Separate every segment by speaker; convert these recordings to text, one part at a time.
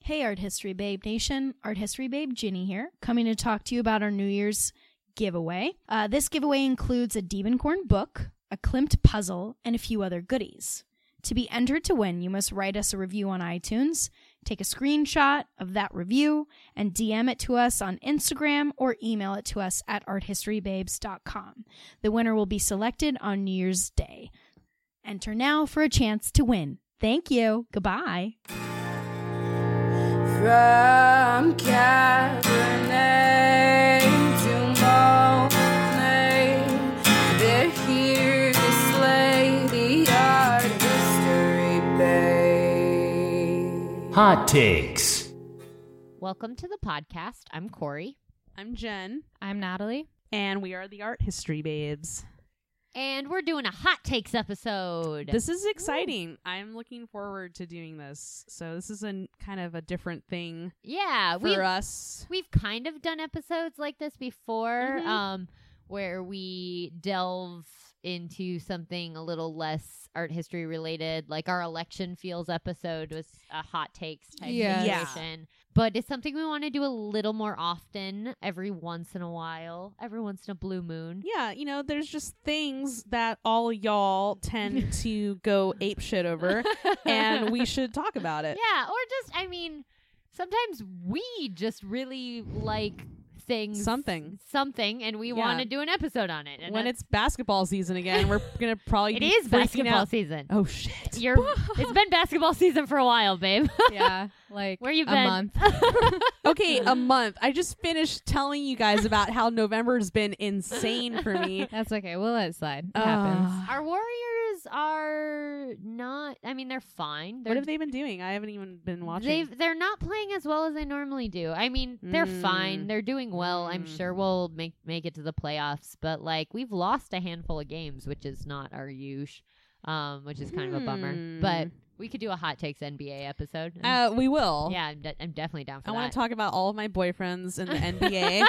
Speaker 1: Hey Art History Babe Nation, Art History Babe Ginny here, coming to talk to you about our New Year's giveaway. This giveaway includes a Diebenkorn book, a Klimt puzzle, and a few other goodies. To be entered to win, you must write us a review on iTunes, take a screenshot of that review, and DM it to us on Instagram or email it to us at arthistorybabes.com. The winner will be selected on New Year's Day. Enter now for a chance to win. Thank you. Goodbye.
Speaker 2: From Cabernet to Monet, they're here to slay the art history babe.
Speaker 3: Hot takes.
Speaker 4: Welcome to the podcast. I'm Corey.
Speaker 5: I'm Jen,
Speaker 6: I'm Natalie.
Speaker 5: and we are the Art History Babes.
Speaker 4: And we're doing a hot takes episode.
Speaker 5: This is exciting. I'm looking forward to doing this. So this is a kind of a different thing
Speaker 4: yeah,
Speaker 5: for us.
Speaker 4: we've kind of done episodes like this before,
Speaker 5: Mhm.
Speaker 4: where we delve into something a little less art history related. Like our election feels episode was a hot takes type
Speaker 6: Yes.
Speaker 4: situation. But it's something we want to do a little more often, every once in a while, every once in a blue moon.
Speaker 5: Yeah, there's just things that all y'all tend to go ape shit over, and we should talk about it.
Speaker 4: Yeah, or just, sometimes we just really like things.
Speaker 5: Something,
Speaker 4: and we
Speaker 5: Yeah.
Speaker 4: want to do an episode on it. And
Speaker 5: when it's basketball season again, we're going to probably
Speaker 4: it
Speaker 5: be
Speaker 4: is
Speaker 5: freaking
Speaker 4: basketball
Speaker 5: out.
Speaker 4: season.
Speaker 5: Oh, shit.
Speaker 4: It's been basketball season for a while, babe.
Speaker 6: Yeah, like
Speaker 4: Where you
Speaker 6: a
Speaker 4: been?
Speaker 6: month.
Speaker 5: Okay, a month. I just finished telling you guys about how November's been insane for me.
Speaker 6: That's okay. We'll let it slide. It happens.
Speaker 4: Our Warriors are not, they're fine.
Speaker 5: What have they been doing? I haven't even been watching.
Speaker 4: They're not playing as well as they normally do. They're fine.
Speaker 5: Mm.
Speaker 4: They're doing well. I'm sure we'll make it to the playoffs. But we've lost a handful of games, which is not our usual, which is kind of a bummer. But we could do a hot takes NBA episode.
Speaker 5: We will.
Speaker 4: Yeah, I'm definitely down for
Speaker 5: I
Speaker 4: that.
Speaker 5: want to talk about all of my boyfriends in the NBA.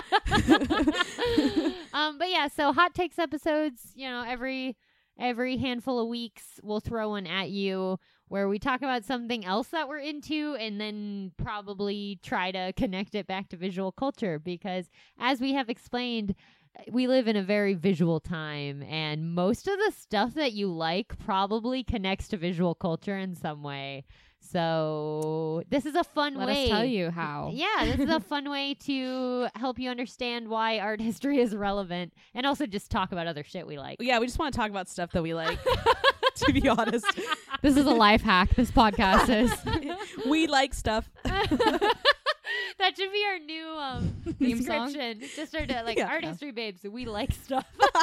Speaker 4: But yeah, so hot takes episodes, every handful of weeks we'll throw one at you where we talk about something else that we're into and then probably try to connect it back to visual culture because as we have explained, we live in a very visual time and most of the stuff that you like probably connects to visual culture in some way. So this is a fun
Speaker 6: Let
Speaker 4: way.
Speaker 6: us tell you how.
Speaker 4: Yeah, this is a fun way to help you understand why art history is relevant and also just talk about other shit we like.
Speaker 5: Yeah, we just want to talk about stuff that we like, to be honest.
Speaker 6: This is a life hack. This podcast is.
Speaker 5: We like stuff.
Speaker 4: That should be our new
Speaker 6: Theme song?
Speaker 4: description. Just our
Speaker 5: Yeah.
Speaker 4: art history babes. We like stuff.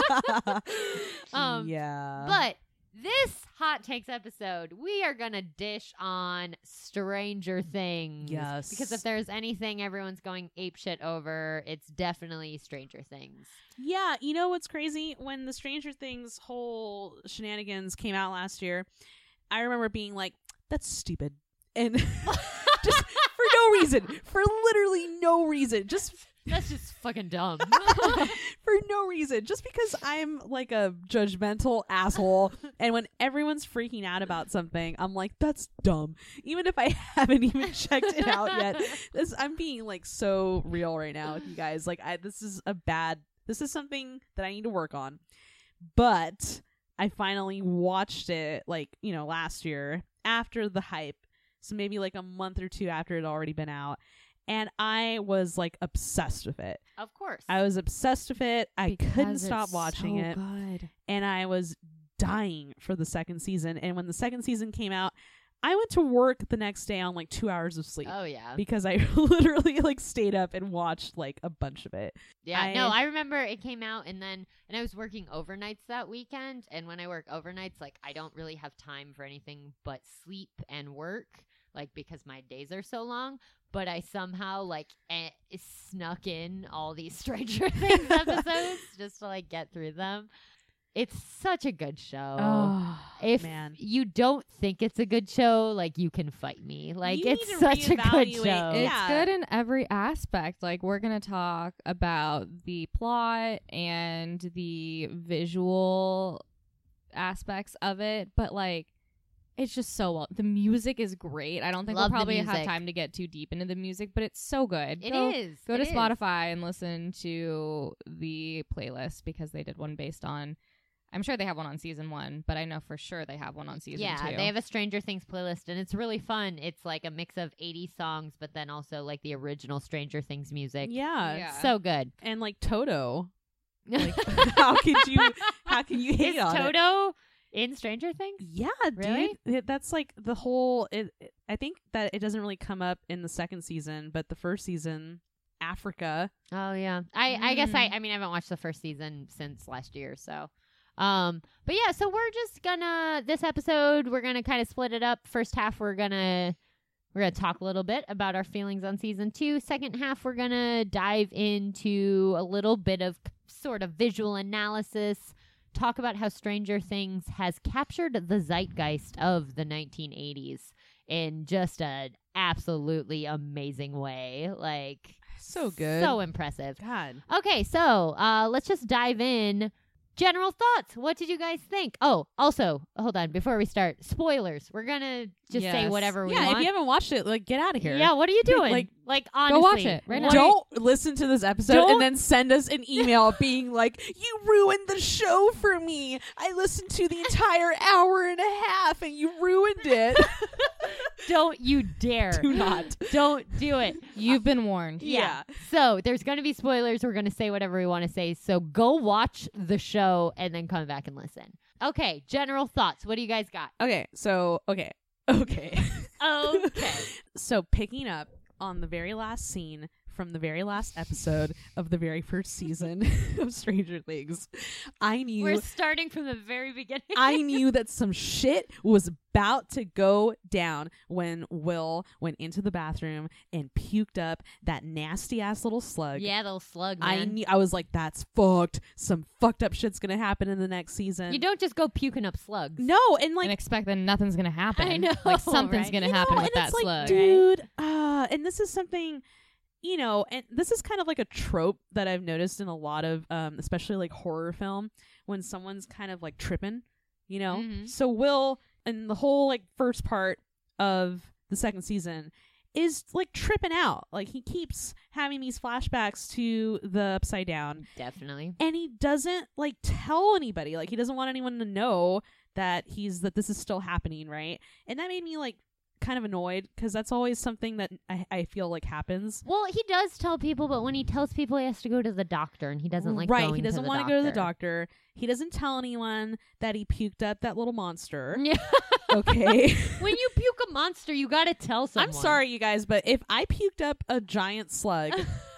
Speaker 5: Yeah.
Speaker 4: But this hot takes episode, we are gonna dish on Stranger Things.
Speaker 5: Yes.
Speaker 4: Because if there's anything everyone's going apeshit over, it's definitely Stranger Things.
Speaker 5: Yeah, you know what's crazy? When the Stranger Things whole shenanigans came out last year, I remember being like, that's stupid. And just for no reason. For literally no reason.
Speaker 4: That's just fucking dumb.
Speaker 5: For no reason. Just because I'm like a judgmental asshole. And when everyone's freaking out about something, I'm like, that's dumb. Even if I haven't even checked it out yet. I'm being like so real right now with you guys. Like this is something that I need to work on. But I finally watched it last year after the hype. So maybe like a month or two after it had already been out. And I was like obsessed with it.
Speaker 4: Of course.
Speaker 5: I was obsessed with it. I couldn't
Speaker 6: Because
Speaker 5: stop
Speaker 6: it's
Speaker 5: watching
Speaker 6: so
Speaker 5: it.
Speaker 6: Good.
Speaker 5: And I was dying for the second season. And when the second season came out, I went to work the next day on like 2 hours of sleep.
Speaker 4: Oh, yeah.
Speaker 5: Because I literally stayed up and watched like a bunch of it.
Speaker 4: Yeah, I remember it came out and I was working overnights that weekend. And when I work overnights, I don't really have time for anything but sleep and work, because my days are so long. But I somehow snuck in all these Stranger Things episodes just to get through them. It's such a good show.
Speaker 6: Oh,
Speaker 4: If
Speaker 5: man.
Speaker 4: you don't think it's a good show, you can fight me.
Speaker 5: You
Speaker 4: It's
Speaker 5: need to
Speaker 4: such a good
Speaker 5: reevaluate-
Speaker 4: show.
Speaker 6: it's
Speaker 5: Yeah.
Speaker 6: good in every aspect. We're going to talk about the plot and the visual aspects of it, but It's just so well. The music is great. I don't think
Speaker 4: Love the
Speaker 6: we'll probably have
Speaker 4: music.
Speaker 6: time to get too deep into the music, but it's so good.
Speaker 4: It
Speaker 6: Go-
Speaker 4: is.
Speaker 6: Go
Speaker 4: It
Speaker 6: to
Speaker 4: is.
Speaker 6: Spotify and listen to the playlist because they did one based on. I'm sure they have one on season 1, but I know for sure they have one on season 2.
Speaker 4: Yeah, they have a Stranger Things playlist, and it's really fun. It's like a mix of 80s songs, but then also like the original Stranger Things music.
Speaker 5: Yeah.
Speaker 6: Yeah.
Speaker 4: So good.
Speaker 5: And like Toto. Like, how can you hate
Speaker 4: Is
Speaker 5: on it?
Speaker 4: Toto in Stranger Things?
Speaker 5: Yeah,
Speaker 4: Really?
Speaker 5: dude. That's like the whole. I think that it doesn't really come up in the second season, but the first season, Africa.
Speaker 4: Oh yeah. I guess I mean I haven't watched the first season since last year, so but yeah, so we're just gonna this episode we're gonna kind of split it up. First half we're gonna talk a little bit about our feelings on season 2. Second half we're gonna dive into a little bit of sort of visual analysis, talk about how Stranger Things has captured the zeitgeist of the 1980s in just an absolutely amazing way. Like
Speaker 5: So good.
Speaker 4: so impressive.
Speaker 5: God.
Speaker 4: Okay, so let's just dive in. General thoughts. What did you guys think? Oh, also, hold on. Before we start, spoilers. We're going to just say
Speaker 6: Yes.
Speaker 4: whatever we
Speaker 5: Yeah,
Speaker 4: want.
Speaker 5: if you haven't watched it, like get out of here.
Speaker 4: Yeah, what are you doing?
Speaker 5: Like,
Speaker 4: honestly.
Speaker 6: watch it right now.
Speaker 5: Don't listen to this episode
Speaker 4: Don't-
Speaker 5: and then send us an email being like, "You ruined the show for me. I listened to the entire hour and a half and you ruined it."
Speaker 4: Don't you dare.
Speaker 5: Do not.
Speaker 4: Don't do it.
Speaker 6: You've been warned.
Speaker 4: Yeah. So there's going to be spoilers. We're going to say whatever we want to say. So go watch the show and then come back and listen. Okay, general thoughts. What do you guys got?
Speaker 5: Okay. Okay.
Speaker 4: Okay.
Speaker 5: So picking up on the very last scene from the very last episode of the very first season of Stranger Things, I knew
Speaker 4: We're starting from the very beginning.
Speaker 5: I knew that some shit was about to go down when Will went into the bathroom and puked up that nasty ass little slug.
Speaker 4: Yeah, they'll slug,
Speaker 5: I
Speaker 4: man.
Speaker 5: knew. I was like, "That's fucked. Some fucked up shit's gonna happen in the next season."
Speaker 4: You don't just go puking up slugs.
Speaker 5: No, and like
Speaker 6: and expect that nothing's gonna happen.
Speaker 4: I know,
Speaker 6: like something's
Speaker 4: right?
Speaker 6: gonna
Speaker 5: you know,
Speaker 6: happen
Speaker 5: and
Speaker 6: with that
Speaker 5: it's like,
Speaker 6: slug.
Speaker 5: dude. And this is something, you know, and this is kind of like a trope that I've noticed in a lot of, especially like horror film, when someone's kind of like tripping, you know.
Speaker 4: Mhm.
Speaker 5: So Will, in the whole like first part of the second season, is like tripping out. Like he keeps having these flashbacks to the Upside Down,
Speaker 4: Definitely.
Speaker 5: and he doesn't like tell anybody. Like he doesn't want anyone to know that this is still happening, right? And that made me like kind of annoyed because that's always something that I feel like happens.
Speaker 4: Well, he does tell people, but when he tells people, he has to go to the doctor, and he doesn't like
Speaker 5: right,
Speaker 4: going
Speaker 5: he doesn't
Speaker 4: to
Speaker 5: want to go to the doctor. He doesn't tell anyone that he puked up that little monster.
Speaker 4: Yeah.
Speaker 5: Okay.
Speaker 4: When you puke a monster, you gotta tell someone.
Speaker 5: I'm sorry, you guys, but if I puked up a giant slug,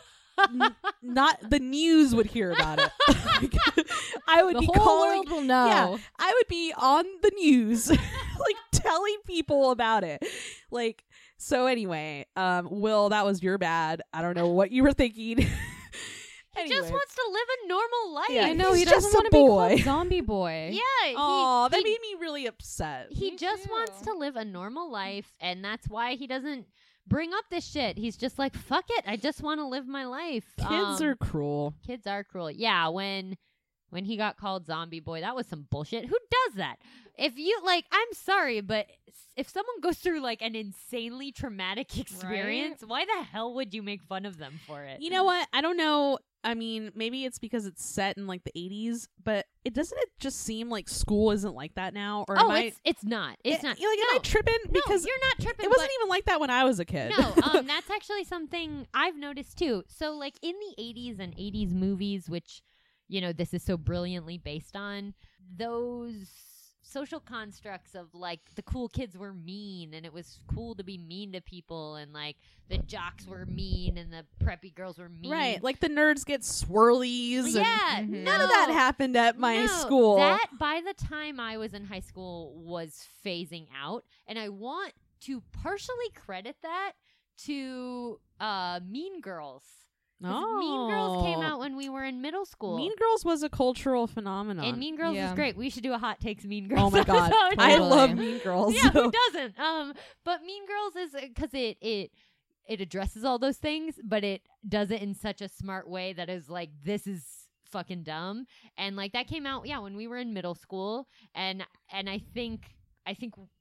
Speaker 5: not the news would hear about it. Like, I would
Speaker 6: The
Speaker 5: be
Speaker 6: whole
Speaker 5: calling.
Speaker 6: world will know.
Speaker 5: Yeah, I would be on the news, like telling people about it. Like, so anyway, Will, that was your bad. I don't know what you were thinking.
Speaker 4: He just wants to live a normal life.
Speaker 5: Yeah,
Speaker 6: I know he
Speaker 5: he's
Speaker 6: doesn't
Speaker 5: just a
Speaker 6: want to be
Speaker 5: boy.
Speaker 6: called Zombie Boy.
Speaker 4: Yeah.
Speaker 5: Oh, that
Speaker 4: he,
Speaker 5: made me really upset.
Speaker 4: he
Speaker 6: Me
Speaker 4: just
Speaker 6: too.
Speaker 4: wants to live a normal life, and that's why he doesn't bring up this shit. He's just like, fuck it. I just want to live my life.
Speaker 5: Kids are cruel.
Speaker 4: Kids are cruel. Yeah, when he got called Zombie Boy, that was some bullshit. Who does that? If you like, I'm sorry, but if someone goes through like an insanely traumatic experience, why the hell would you make fun of them for it?
Speaker 5: You know what? I don't know. I mean, maybe it's because it's set in like the 80s, but it doesn't it just seem like school isn't like that now? Or
Speaker 4: Oh,
Speaker 5: am I,
Speaker 4: it's not. It's not.
Speaker 5: Like, am I
Speaker 4: No.
Speaker 5: tripping? Because
Speaker 4: no, you're not tripping.
Speaker 5: it wasn't
Speaker 4: but-
Speaker 5: even like that when I was a kid.
Speaker 4: No, that's actually something I've noticed too. So, like in the 80s and 80s movies, which, you know, this is so brilliantly based on, those social constructs of like the cool kids were mean and it was cool to be mean to people, and like the jocks were mean and the preppy girls were mean.
Speaker 5: Right, like the nerds get swirlies.
Speaker 4: Yeah,
Speaker 5: and
Speaker 6: Mhm.
Speaker 5: none of that happened at my
Speaker 4: No,
Speaker 5: school.
Speaker 4: That by the time I was in high school was phasing out, and I want to partially credit that to Mean Girls. 'Cause Mean Girls came out when we were in middle school.
Speaker 5: Mean Girls was a cultural phenomenon.
Speaker 4: and Mean Girls
Speaker 6: Yeah.
Speaker 4: is great. We should do a Hot Takes Mean Girls.
Speaker 5: oh my god,
Speaker 4: episode.
Speaker 5: I
Speaker 6: Totally.
Speaker 5: love Mean Girls.
Speaker 4: Yeah, who doesn't? But Mean Girls is because it addresses all those things, but it does it in such a smart way that is like, this is fucking dumb. And like that came out when we were in middle school, and I think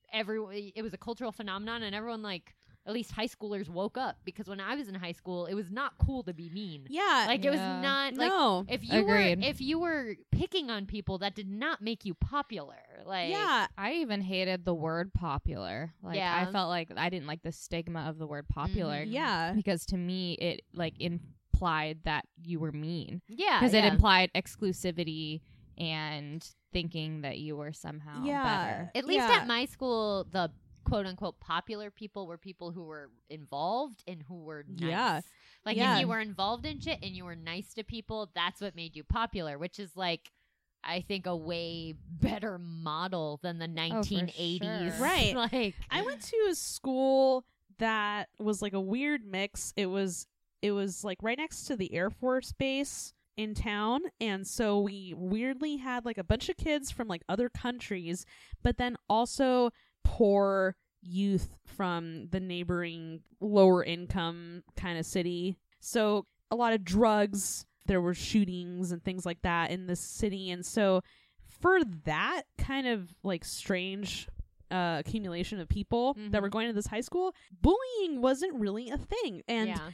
Speaker 4: it was a cultural phenomenon, and everyone, like, at least high schoolers woke up, because when I was in high school, it was not cool to be mean.
Speaker 5: Yeah.
Speaker 4: Like, it was
Speaker 6: Yeah.
Speaker 4: not, like,
Speaker 5: no.
Speaker 4: if you were picking on people, that did not make you popular. Like,
Speaker 5: Yeah.
Speaker 6: I even hated the word popular. Like,
Speaker 4: Yeah.
Speaker 6: I felt like I didn't like the stigma of the word popular.
Speaker 4: Mhm.
Speaker 5: Yeah.
Speaker 6: Because to me, it like implied that you were mean.
Speaker 4: yeah,
Speaker 6: Because
Speaker 4: yeah.
Speaker 6: it implied exclusivity and thinking that you were somehow
Speaker 5: Yeah.
Speaker 6: better.
Speaker 4: At least
Speaker 5: Yeah.
Speaker 4: at my school, the quote-unquote popular people were people who were involved and who were nice.
Speaker 5: Yeah.
Speaker 4: Like,
Speaker 5: Yeah.
Speaker 4: if you were involved in shit and you were nice to people, that's what made you popular, which is, like, I think a way better model than the 1980s.
Speaker 6: sure.
Speaker 5: Right.
Speaker 4: Like,
Speaker 5: I went to a school that was like a weird mix. It was like right next to the Air Force base in town, and so we weirdly had like a bunch of kids from like other countries, but then also poor youth from the neighboring lower income kind of city. So a lot of drugs, there were shootings and things like that in this city, and so for that kind of like strange accumulation of people that were going to this high school, bullying wasn't really a thing. And
Speaker 4: yeah.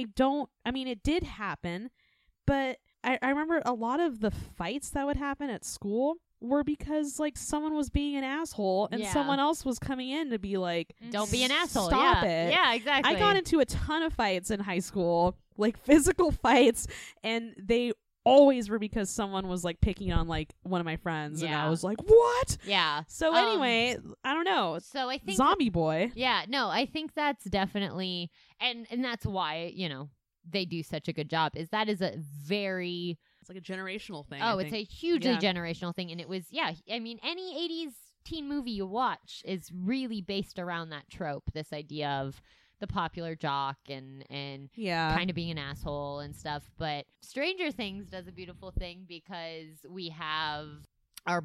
Speaker 5: I mean, it did happen, but I remember a lot of the fights that would happen at school were because like someone was being an asshole and
Speaker 4: Yeah.
Speaker 5: someone else was coming in to be like,
Speaker 4: Don't be an asshole.
Speaker 5: Stop
Speaker 4: yeah.
Speaker 5: it.
Speaker 4: Yeah, exactly.
Speaker 5: I got into a ton of fights in high school, like physical fights, and they always were because someone was like picking on like one of my friends, and
Speaker 4: Yeah.
Speaker 5: I was like, what?
Speaker 4: Yeah.
Speaker 5: So anyway, I don't know.
Speaker 4: So I think
Speaker 5: Zombie boy.
Speaker 4: Yeah, no, I think that's definitely, and that's why, you know, they do such a good job, is that is a very,
Speaker 5: It's like a generational thing.
Speaker 4: it's a hugely
Speaker 5: Yeah.
Speaker 4: generational thing. And it was, yeah, I mean, any 80s teen movie you watch is really based around that trope, this idea of the popular jock and
Speaker 5: yeah.
Speaker 4: kind of being an asshole and stuff. But Stranger Things does a beautiful thing, because we have our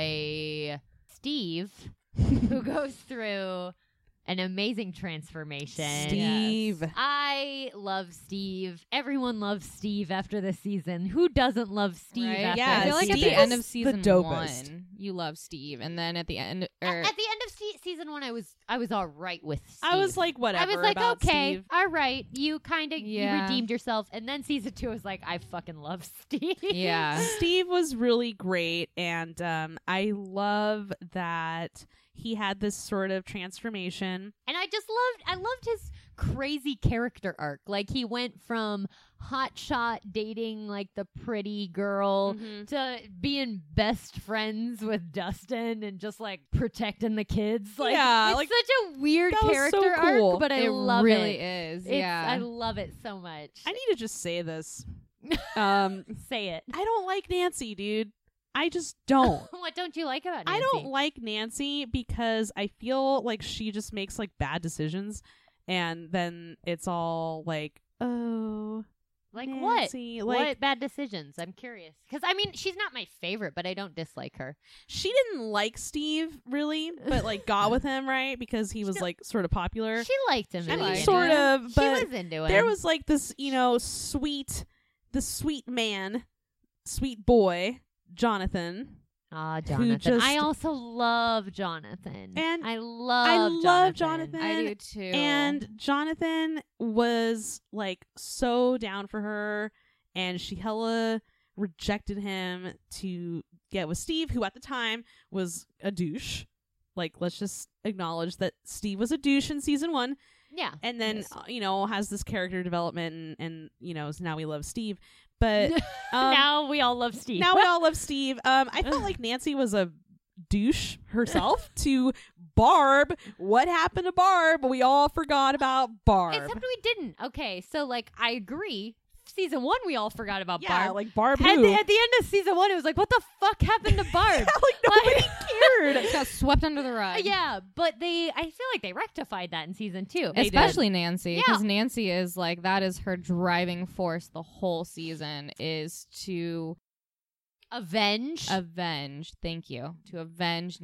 Speaker 4: boy Steve, who goes through an amazing transformation.
Speaker 5: Steve.
Speaker 4: I love Steve. Everyone loves Steve after this season. Who doesn't love Steve
Speaker 6: Right?
Speaker 4: after
Speaker 5: Yeah,
Speaker 6: I feel like at
Speaker 5: Steve
Speaker 6: the end
Speaker 5: is
Speaker 6: of
Speaker 5: the
Speaker 6: season
Speaker 5: dopest.
Speaker 6: 1, you love Steve, and then at the end,
Speaker 4: At the end of season 1, I was all right with Steve.
Speaker 5: I was like, whatever.
Speaker 4: I was like,
Speaker 5: about
Speaker 4: okay,
Speaker 5: Steve.
Speaker 4: all right, you kind of you
Speaker 6: Yeah.
Speaker 4: redeemed yourself. And then season 2 was like, I fucking love Steve.
Speaker 6: yeah,
Speaker 5: Steve was really great, and I love that he had this sort of transformation.
Speaker 4: And I loved his crazy character arc. Like, he went from hotshot dating like the pretty girl to being best friends with Dustin and just like protecting the kids. Like,
Speaker 5: Yeah,
Speaker 4: it's
Speaker 5: like,
Speaker 4: such a weird
Speaker 5: that was
Speaker 4: character
Speaker 5: so cool.
Speaker 4: arc, but I
Speaker 6: it
Speaker 4: love
Speaker 6: really
Speaker 4: it.
Speaker 6: is.
Speaker 4: It's-
Speaker 6: Yeah,
Speaker 4: I love it so much.
Speaker 5: I need to just say this.
Speaker 4: Say it.
Speaker 5: I don't like Nancy, dude. I just don't.
Speaker 4: What don't you like about Nancy?
Speaker 5: I don't like Nancy because I feel like she just makes like bad decisions, and then it's all like, oh,
Speaker 4: like
Speaker 5: Nancy.
Speaker 4: what?
Speaker 5: Like,
Speaker 4: What bad decisions? I'm curious. Because, I mean, she's not my favorite, but I don't dislike her.
Speaker 5: she didn't like Steve really, but like got with him, right? Because he was like sort of popular.
Speaker 4: She liked him.
Speaker 6: She
Speaker 5: I
Speaker 4: in the
Speaker 5: mean,
Speaker 6: liked
Speaker 4: beginning.
Speaker 5: sort of,
Speaker 4: She
Speaker 5: but
Speaker 4: was into him.
Speaker 5: there was like this, the sweet man, sweet boy, Jonathan.
Speaker 4: Jonathan.
Speaker 5: just-
Speaker 4: I also love Jonathan.
Speaker 5: And
Speaker 4: I love
Speaker 5: Jonathan.
Speaker 6: I do too.
Speaker 5: And Jonathan was like so down for her, and she hella rejected him to get with Steve, who at the time was a douche. Like, let's just acknowledge that Steve was a douche in season 1,
Speaker 4: Yeah.
Speaker 5: and then
Speaker 6: Yes.
Speaker 5: has this character development, and so now we love Steve. But
Speaker 4: Now we all love Steve.
Speaker 5: now we all love Steve. I felt like Nancy was a douche herself to Barb. What happened to Barb? We all forgot about Barb.
Speaker 4: Except we didn't. Okay, so like I agree. Season 1, we all forgot about
Speaker 5: yeah,
Speaker 4: Barb.
Speaker 5: like Barb
Speaker 4: At
Speaker 5: who?
Speaker 4: the end of season 1, it was like, what the fuck happened to Barb?
Speaker 5: like nobody cared.
Speaker 6: It got swept under the rug.
Speaker 4: Yeah, but I feel like they rectified that in season 2.
Speaker 5: They did.
Speaker 6: Especially Nancy,
Speaker 4: Yeah.
Speaker 6: because Nancy is like, that is her driving force the whole season, is to
Speaker 4: Avenge.
Speaker 6: avenge, to avenge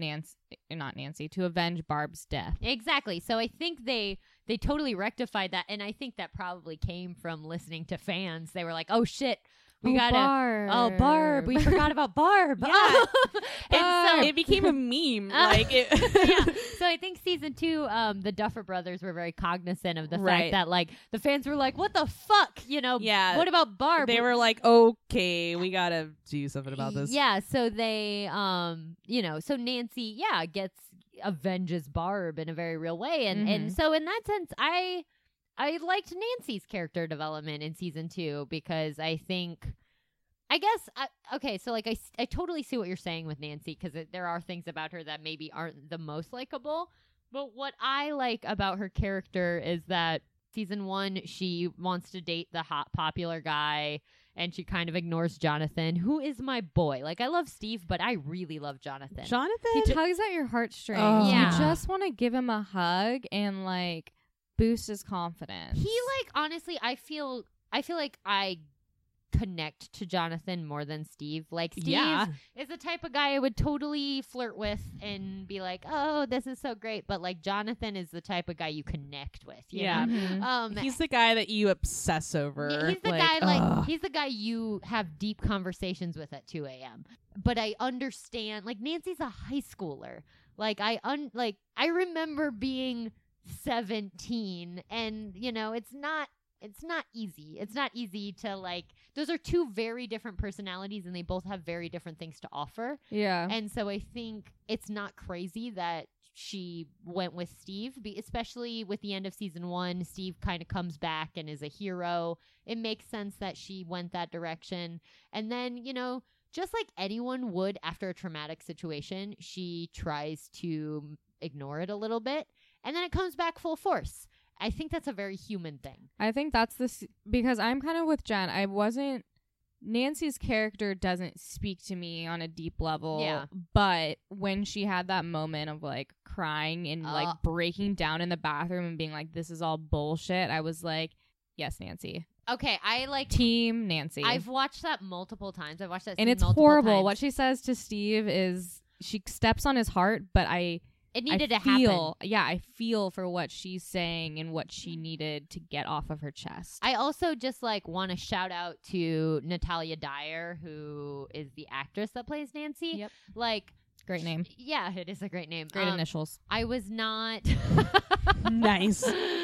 Speaker 6: to avenge Barb's death.
Speaker 4: Exactly. So I think they totally rectified that, and I think that probably came from listening to fans. They were like, "Oh shit, We gotta.
Speaker 6: Barb.
Speaker 4: Oh, Barb. We forgot about Barb.
Speaker 5: Yeah.
Speaker 4: And so
Speaker 5: It became a meme. Like it.
Speaker 4: yeah. So I think season 2, the Duffer Brothers were very cognizant of the
Speaker 5: Right.
Speaker 4: fact that like the fans were like, "What the fuck?" You know?
Speaker 5: Yeah.
Speaker 4: What about Barb?
Speaker 5: They were like, okay, we gotta do something about this.
Speaker 4: Yeah. So they, so Nancy, avenges Barb in a very real way, and so in that sense, I liked Nancy's character development in season 2 because I totally see what you're saying with Nancy because there are things about her that maybe aren't the most likable. But what I like about her character is that season 1, she wants to date the hot popular guy and she kind of ignores Jonathan, who is my boy. Like, I love Steve, but I really love Jonathan.
Speaker 5: Jonathan.
Speaker 6: He tugs at your heartstrings.
Speaker 5: Oh.
Speaker 4: Yeah.
Speaker 6: You just want to give him a hug and like boost his confidence.
Speaker 4: He honestly, I feel like I connect to Jonathan more than Steve. Like Steve
Speaker 5: Yeah.
Speaker 4: is the type of guy I would totally flirt with and be like, "Oh, this is so great." But like Jonathan is the type of guy you connect with. You
Speaker 5: Yeah.
Speaker 4: know?
Speaker 5: He's the guy that you obsess over.
Speaker 4: He's the
Speaker 5: Like,
Speaker 4: guy
Speaker 5: ugh.
Speaker 4: he's the guy you have deep conversations with at 2 a.m. But I understand, like Nancy's a high schooler. Like I remember being 17 and it's not easy. It's not easy to like, those are two very different personalities and they both have very different things to offer.
Speaker 6: Yeah.
Speaker 4: And so I think it's not crazy that she went with Steve, especially with the end of season 1. Steve kind of comes back and is a hero. It makes sense that she went that direction. And then, just like anyone would after a traumatic situation, she tries to ignore it a little bit. And then it comes back full force. I think that's a very human thing.
Speaker 6: I think that's because I'm kind of with Jen. Nancy's character doesn't speak to me on a deep level.
Speaker 4: Yeah.
Speaker 6: But when she had that moment of like crying and like breaking down in the bathroom and being like, this is all bullshit, I was like, yes, Nancy.
Speaker 4: Okay, I like
Speaker 6: Team Nancy.
Speaker 4: I've watched that multiple times. I've watched that
Speaker 6: and
Speaker 4: scene
Speaker 6: it's
Speaker 4: multiple
Speaker 6: horrible.
Speaker 4: times.
Speaker 6: What she says to Steve is she steps on his heart, but
Speaker 4: it needed to
Speaker 6: happen.
Speaker 4: happen.
Speaker 6: Yeah, I feel for what she's saying and what she needed to get off of her chest.
Speaker 4: I also just like want to shout out to Natalia Dyer, who is the actress that plays Nancy.
Speaker 6: Yep.
Speaker 4: Like,
Speaker 6: Great name.
Speaker 4: yeah, it is a great name.
Speaker 6: Great initials.
Speaker 4: I was not
Speaker 5: Nice.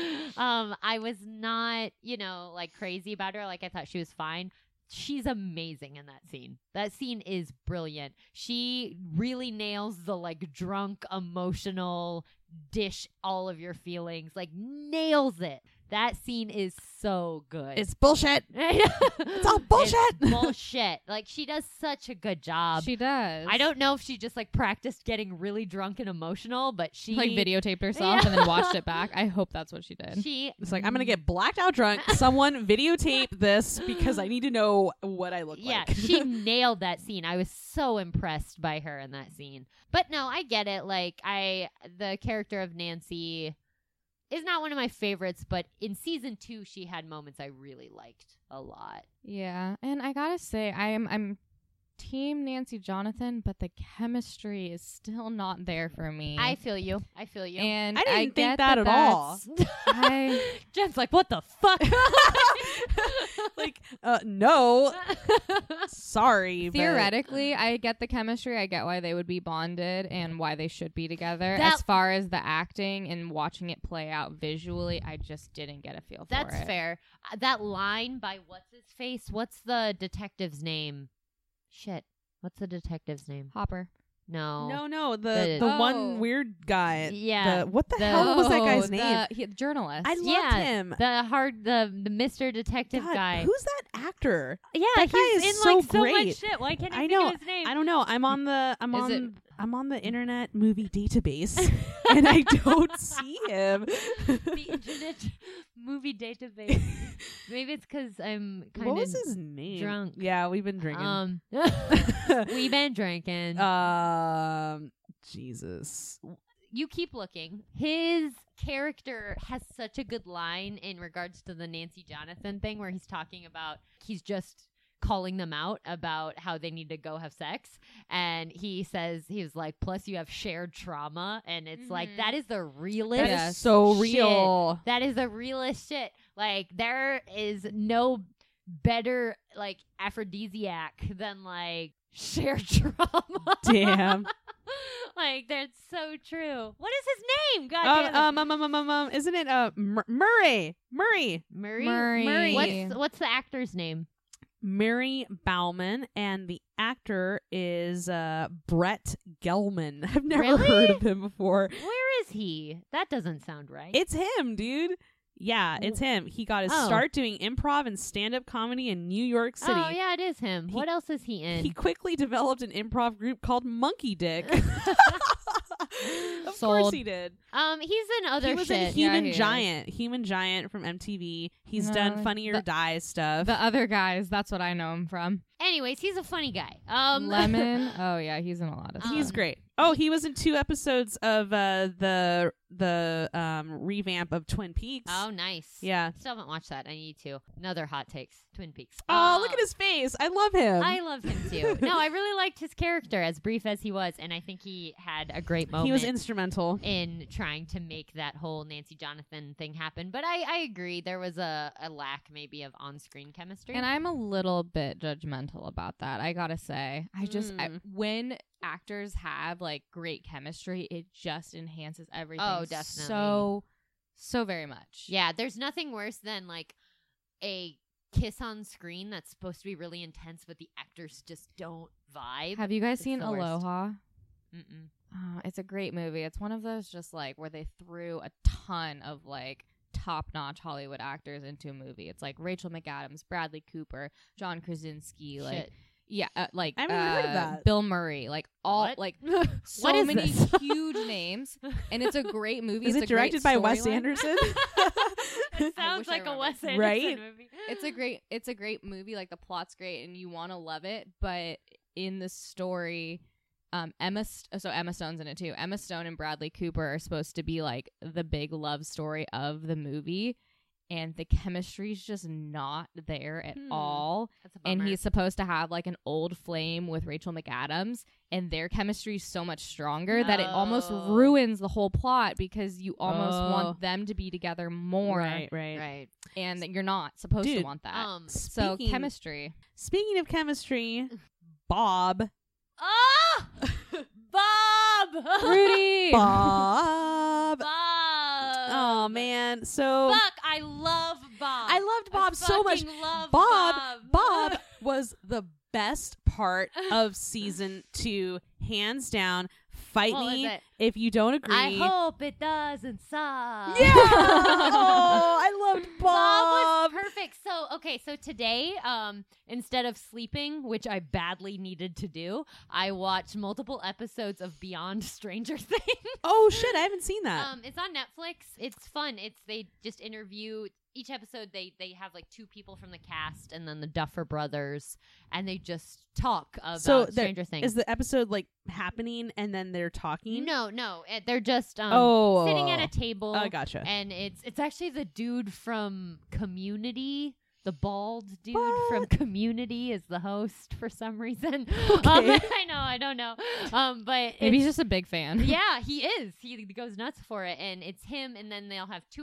Speaker 4: I was not, like crazy about her. Like I thought she was fine. She's amazing in that scene. That scene is brilliant. She really nails the like drunk, emotional, dish all of your feelings. Like nails it. That scene is so good.
Speaker 5: It's bullshit.
Speaker 4: It's
Speaker 5: all bullshit.
Speaker 4: It's bullshit. Like she does such a good job.
Speaker 6: She does.
Speaker 4: I don't know if she just like practiced getting really drunk and emotional, but she
Speaker 6: like videotaped herself and then watched it back. I hope that's what she did.
Speaker 4: She
Speaker 5: It's like, I'm gonna get blacked out drunk. Someone videotape this because I need to know what I look
Speaker 4: yeah,
Speaker 5: like.
Speaker 4: she nailed that scene. I was so impressed by her in that scene. But no, I get it. Like the character of Nancy is not one of my favorites, but in season 2 she had moments I really liked a lot.
Speaker 6: Yeah, and I gotta say, I'm team Nancy Jonathan, but the chemistry is still not there for me.
Speaker 4: I feel you.
Speaker 6: And
Speaker 5: I didn't think
Speaker 6: get
Speaker 5: that at all.
Speaker 4: Jen's like, what the fuck?
Speaker 5: Like, no, sorry. but-
Speaker 6: Theoretically, I get the chemistry. I get why they would be bonded and why they should be together.
Speaker 4: That-
Speaker 6: As far as the acting and watching it play out visually, I just didn't get a feel for
Speaker 4: That's
Speaker 6: it.
Speaker 4: fair. That line by what's his face? What's the detective's name? Shit. What's the detective's name?
Speaker 6: Hopper.
Speaker 4: No.
Speaker 5: No,
Speaker 4: The-
Speaker 5: the
Speaker 6: Oh.
Speaker 5: one weird guy.
Speaker 4: Yeah.
Speaker 5: What the hell was that guy's
Speaker 6: the
Speaker 5: name?
Speaker 6: journalist.
Speaker 5: I loved
Speaker 4: Yeah,
Speaker 5: him.
Speaker 4: the Mr. Detective
Speaker 5: God,
Speaker 4: guy.
Speaker 5: who's that actor?
Speaker 4: Yeah,
Speaker 5: that guy
Speaker 4: he's
Speaker 5: is
Speaker 4: in
Speaker 5: so
Speaker 4: like so
Speaker 5: great.
Speaker 4: much shit. Why can't I
Speaker 5: I
Speaker 4: think
Speaker 5: know.
Speaker 4: of his name?
Speaker 5: I don't know. I'm on
Speaker 6: Is
Speaker 5: the internet movie database and I don't see him.
Speaker 4: The internet movie database. Maybe it's because I'm kind of
Speaker 5: What was his name?
Speaker 4: drunk.
Speaker 5: Yeah, we've been drinking.
Speaker 4: We've been drinking.
Speaker 5: Jesus.
Speaker 4: You keep looking. His character has such a good line in regards to the Nancy Jonathan thing where he's talking about he's just calling them out about how they need to go have sex, and he says he was like, plus you have shared trauma, and it's like that is the realest
Speaker 5: That is so
Speaker 4: shit.
Speaker 5: real.
Speaker 4: That is the realest shit. Like there is no better like aphrodisiac than like shared trauma.
Speaker 5: Damn.
Speaker 4: Like that's so true. What is his name? God damn it.
Speaker 5: Isn't it Murray?
Speaker 4: Murray.
Speaker 6: Murray.
Speaker 4: What's the actor's name?
Speaker 5: Murray Bauman, and the actor is Brett Gelman. I've never
Speaker 4: Really?
Speaker 5: heard of him before.
Speaker 4: Where is he? That doesn't sound right.
Speaker 5: It's him, dude. Yeah, it's him. He got his
Speaker 4: Oh.
Speaker 5: start doing improv and stand-up comedy in New York City.
Speaker 4: Oh yeah, it is him. What else is he in?
Speaker 5: He quickly developed an improv group called Monkey Dick. Of
Speaker 6: Sold.
Speaker 5: course he did.
Speaker 4: He's in other
Speaker 5: He was
Speaker 4: shit.
Speaker 5: in Human
Speaker 6: he is.
Speaker 5: Giant. Human Giant from MTV. He's
Speaker 6: No,
Speaker 5: done Funny or
Speaker 6: the-
Speaker 5: Die stuff.
Speaker 6: The other guys, that's what I know him from.
Speaker 4: Anyways, he's a funny guy.
Speaker 6: Lemon. Oh yeah, he's in a lot of stuff.
Speaker 5: He's great. Oh, he was in 2 episodes of the revamp of Twin Peaks.
Speaker 4: Oh, nice.
Speaker 5: Yeah.
Speaker 4: Still haven't watched that. I need to. Another hot takes. Twin Peaks.
Speaker 5: Oh, look at his face. I love him.
Speaker 4: I love him too. No, I really liked his character, as brief as he was, and I think he had a great moment.
Speaker 5: He was instrumental.
Speaker 4: in trying to make that whole Nancy Jonathan thing happen. But I agree. There was a lack maybe of on-screen chemistry.
Speaker 6: And I'm a little bit judgmental about that. I gotta say, when actors have like great chemistry, it just enhances everything.
Speaker 4: Oh, definitely.
Speaker 6: so very much.
Speaker 4: Yeah, there's nothing worse than like a kiss on screen that's supposed to be really intense, but the actors just don't vibe.
Speaker 6: Have you guys
Speaker 4: It's
Speaker 6: seen
Speaker 4: the worst.
Speaker 6: Aloha?
Speaker 4: Mm-mm.
Speaker 6: It's a great movie. It's one of those just like where they threw a ton of like top-notch Hollywood actors into a movie. It's like Rachel McAdams, Bradley Cooper, John Krasinski, like
Speaker 4: Shit.
Speaker 6: yeah, like
Speaker 5: I haven't even heard of that.
Speaker 6: Bill Murray, like all
Speaker 4: What?
Speaker 6: like
Speaker 4: What
Speaker 6: so
Speaker 4: is
Speaker 6: many
Speaker 4: this?
Speaker 6: huge names, and it's a great movie.
Speaker 5: Is
Speaker 6: It's
Speaker 5: it
Speaker 6: a great
Speaker 5: directed by Wes
Speaker 6: storyline.
Speaker 5: Anderson?
Speaker 4: It
Speaker 6: I
Speaker 4: sounds
Speaker 6: wish I
Speaker 4: like a
Speaker 6: remembered.
Speaker 4: Wes Anderson
Speaker 5: Right?
Speaker 4: movie.
Speaker 6: It's a great movie. Like the plot's great, and you want to love it. But in the story, Emma Stone's in it too. Emma Stone and Bradley Cooper are supposed to be like the big love story of the movie, and the chemistry's just not there at all.
Speaker 4: That's a bummer.
Speaker 6: And he's supposed to have like an old flame with Rachel McAdams, and their chemistry is so much stronger that it almost
Speaker 4: Oh.
Speaker 6: ruins the whole plot because you almost
Speaker 5: Oh.
Speaker 6: want them to be together more,
Speaker 5: right.
Speaker 4: right.
Speaker 6: and that you're not supposed to
Speaker 5: Dude,
Speaker 6: want that. So
Speaker 5: Speaking-
Speaker 6: chemistry.
Speaker 5: Speaking of chemistry, Bob.
Speaker 4: Oh, Bob,
Speaker 6: Rudy.
Speaker 5: Bob.
Speaker 4: Bob.
Speaker 5: Oh man. So
Speaker 4: Fuck, I love Bob.
Speaker 5: I loved Bob so much.
Speaker 4: fucking love
Speaker 5: Bob
Speaker 4: Bob.
Speaker 5: was the best part of season 2, hands down. Fight
Speaker 4: What was
Speaker 5: me
Speaker 4: it?
Speaker 5: if you don't agree.
Speaker 4: I hope it doesn't suck.
Speaker 5: Yeah. Oh, I loved
Speaker 4: Bob
Speaker 5: Bob.
Speaker 4: was perfect. So today, instead of sleeping, which I badly needed to do, I watched multiple episodes of Beyond Stranger Things.
Speaker 5: Oh shit, I haven't seen that.
Speaker 4: It's on Netflix. It's fun. They just interview each episode. They have like 2 people from the cast and then the Duffer Brothers, and they just talk about
Speaker 5: So there-
Speaker 4: Stranger Things.
Speaker 5: Is the episode like happening and then they're talking?
Speaker 4: No, they're just
Speaker 5: Oh.
Speaker 4: sitting at a table.
Speaker 5: Oh, gotcha.
Speaker 4: And it's actually the dude from Community. The bald dude
Speaker 5: What?
Speaker 4: from Community is the host for some reason.
Speaker 5: Okay.
Speaker 4: I don't know. But
Speaker 6: Maybe he's
Speaker 4: it's-
Speaker 6: just a big fan.
Speaker 4: yeah, he is. He goes nuts for it, and it's him. And then they'll have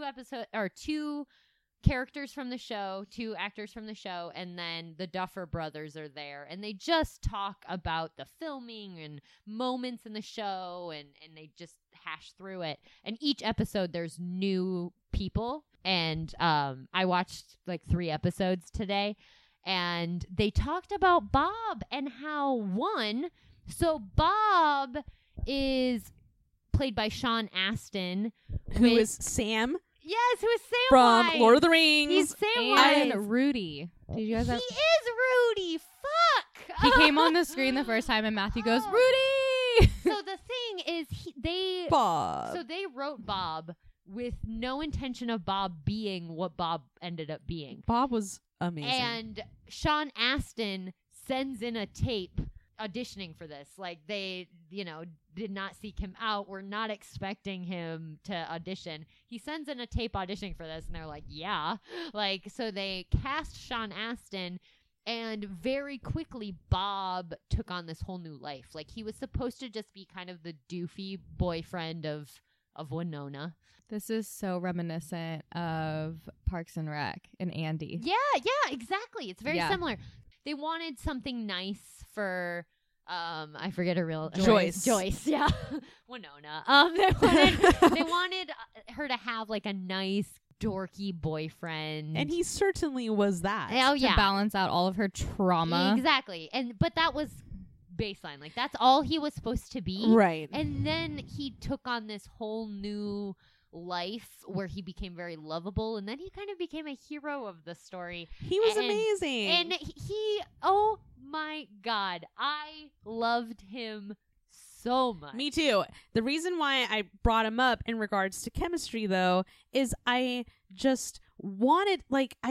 Speaker 4: 2 characters from the show, 2 actors from the show, and then the Duffer Brothers are there, and they just talk about the filming and moments in the show, and they just hash through it. And each episode, there's new people, and I watched like 3 episodes today, and they talked about Bob and how so Bob is played by Sean Astin,
Speaker 5: Who
Speaker 4: with-
Speaker 5: is Sam
Speaker 4: Yes, who is
Speaker 5: from
Speaker 4: Samwise?
Speaker 5: Lord of the Rings?
Speaker 4: He's Samwise.
Speaker 6: And Rudy. Did you guys
Speaker 4: He
Speaker 6: have?
Speaker 4: is Rudy. Fuck.
Speaker 6: He came on the screen the first time, and Matthew goes, "Rudy."
Speaker 4: So the thing is, they
Speaker 5: Bob.
Speaker 4: wrote Bob with no intention of Bob being what Bob ended up being.
Speaker 5: Bob was amazing.
Speaker 4: And Sean Astin sends in a tape auditioning for this. Like, they, did not seek him out. We're not expecting him to audition. He sends in a tape auditioning for this, and they're like, yeah. Like, so they cast Sean Astin, and very quickly Bob took on this whole new life. Like, he was supposed to just be kind of the doofy boyfriend of of Winona.
Speaker 6: This is so reminiscent of Parks and Rec and Andy.
Speaker 4: Yeah, exactly. It's very
Speaker 6: Yeah.
Speaker 4: similar. They wanted something nice for I forget her real
Speaker 5: Joyce.
Speaker 4: Joyce, yeah. Winona. They wanted her to have like a nice dorky boyfriend.
Speaker 5: And he certainly was that.
Speaker 4: Oh
Speaker 6: To
Speaker 4: yeah.
Speaker 6: balance out all of her trauma.
Speaker 4: Exactly. But that was baseline. Like that's all he was supposed to be.
Speaker 5: Right.
Speaker 4: And then he took on this whole new life where he became very lovable, and then he kind of became a hero of the story.
Speaker 5: He was
Speaker 4: and-
Speaker 5: amazing.
Speaker 4: And he, oh my God, I loved him so much.
Speaker 5: Me too. The reason why I brought him up in regards to chemistry, though, is I just wanted,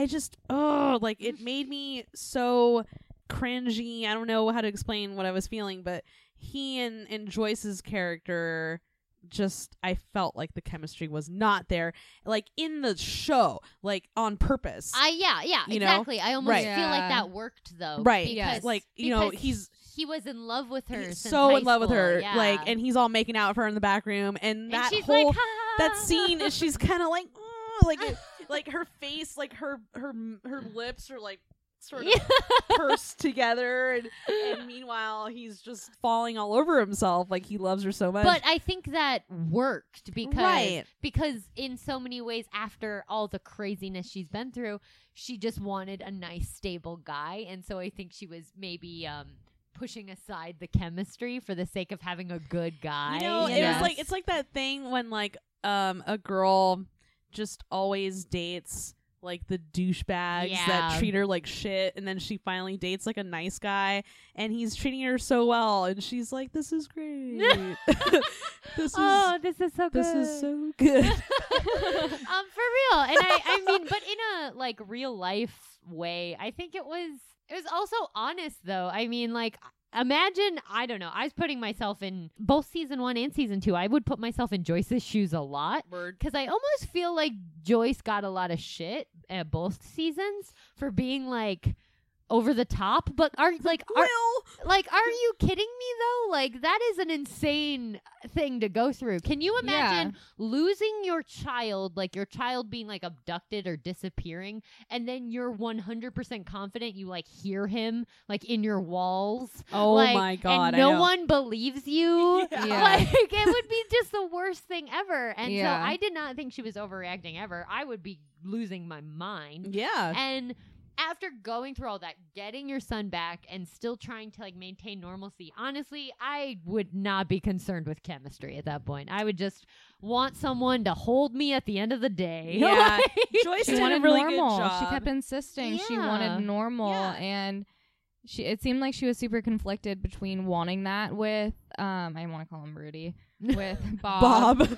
Speaker 5: it made me so cringy. I don't know how to explain what I was feeling, but he and Joyce's character, just, I felt like the chemistry was not there, like in the show, like on purpose.
Speaker 4: Yeah,
Speaker 5: You know?
Speaker 4: exactly. I almost
Speaker 5: Right.
Speaker 4: feel like
Speaker 6: Yeah.
Speaker 4: that worked though.
Speaker 5: Right.
Speaker 4: Because,
Speaker 6: Yes.
Speaker 5: Like, you know,
Speaker 4: because he was in love with her.
Speaker 5: he's
Speaker 4: since
Speaker 5: so
Speaker 4: high
Speaker 5: in love with
Speaker 4: school,
Speaker 5: her,
Speaker 4: yeah.
Speaker 5: like, and he's all making out with her in the back room, and
Speaker 4: And
Speaker 5: that
Speaker 4: she's
Speaker 5: whole
Speaker 4: like,
Speaker 5: that scene is she's kind of like, like her face, like her lips are like sort of pursed together, and meanwhile he's just falling all over himself, like he loves her so much.
Speaker 4: But I think that worked
Speaker 5: Right.
Speaker 4: because in so many ways, after all the craziness she's been through, she just wanted a nice, stable guy, and so I think she was maybe pushing aside the chemistry for the sake of having a good guy.
Speaker 5: you know, it
Speaker 6: Yes.
Speaker 5: was like, it's like that thing when like a girl just always dates like the douchebags
Speaker 4: Yeah.
Speaker 5: that treat her like shit, and then she finally dates like a nice guy, and he's treating her so well, and she's like, "This is great. this is
Speaker 4: this is so good.
Speaker 5: this is so good."
Speaker 4: For real. And I mean, but in a like real life way, I think it was also honest though. I mean, like, imagine, I don't know, I was putting myself in both season 1 and season 2. I would put myself in Joyce's shoes a lot. Because I almost feel like Joyce got a lot of shit at both seasons for being like over the top. But are you kidding me though? Like, that is an insane thing to go through. Can you imagine losing your child, like your child being like abducted or disappearing, and then you're 100% confident you like hear him like in your walls?
Speaker 5: Oh
Speaker 4: Like,
Speaker 5: my god!
Speaker 4: And
Speaker 5: I
Speaker 4: no
Speaker 5: know.
Speaker 4: one believes you.
Speaker 6: Yeah.
Speaker 4: Like, it would be just the worst thing ever. And
Speaker 6: Yeah.
Speaker 4: so I did not think she was overreacting ever. I would be losing my mind.
Speaker 5: Yeah.
Speaker 4: And after going through all that, getting your son back and still trying to like maintain normalcy, honestly, I would not be concerned with chemistry at that point. I would just want someone to hold me at the end of the day.
Speaker 5: Yeah.
Speaker 4: Like-
Speaker 5: Joyce
Speaker 6: She
Speaker 5: did
Speaker 6: wanted
Speaker 5: a really
Speaker 6: normal.
Speaker 5: good job.
Speaker 6: She kept insisting she
Speaker 4: Yeah.
Speaker 6: wanted normal,
Speaker 5: Yeah.
Speaker 6: and it seemed like she was super conflicted between wanting that with I want to call him Rudy, with Bob,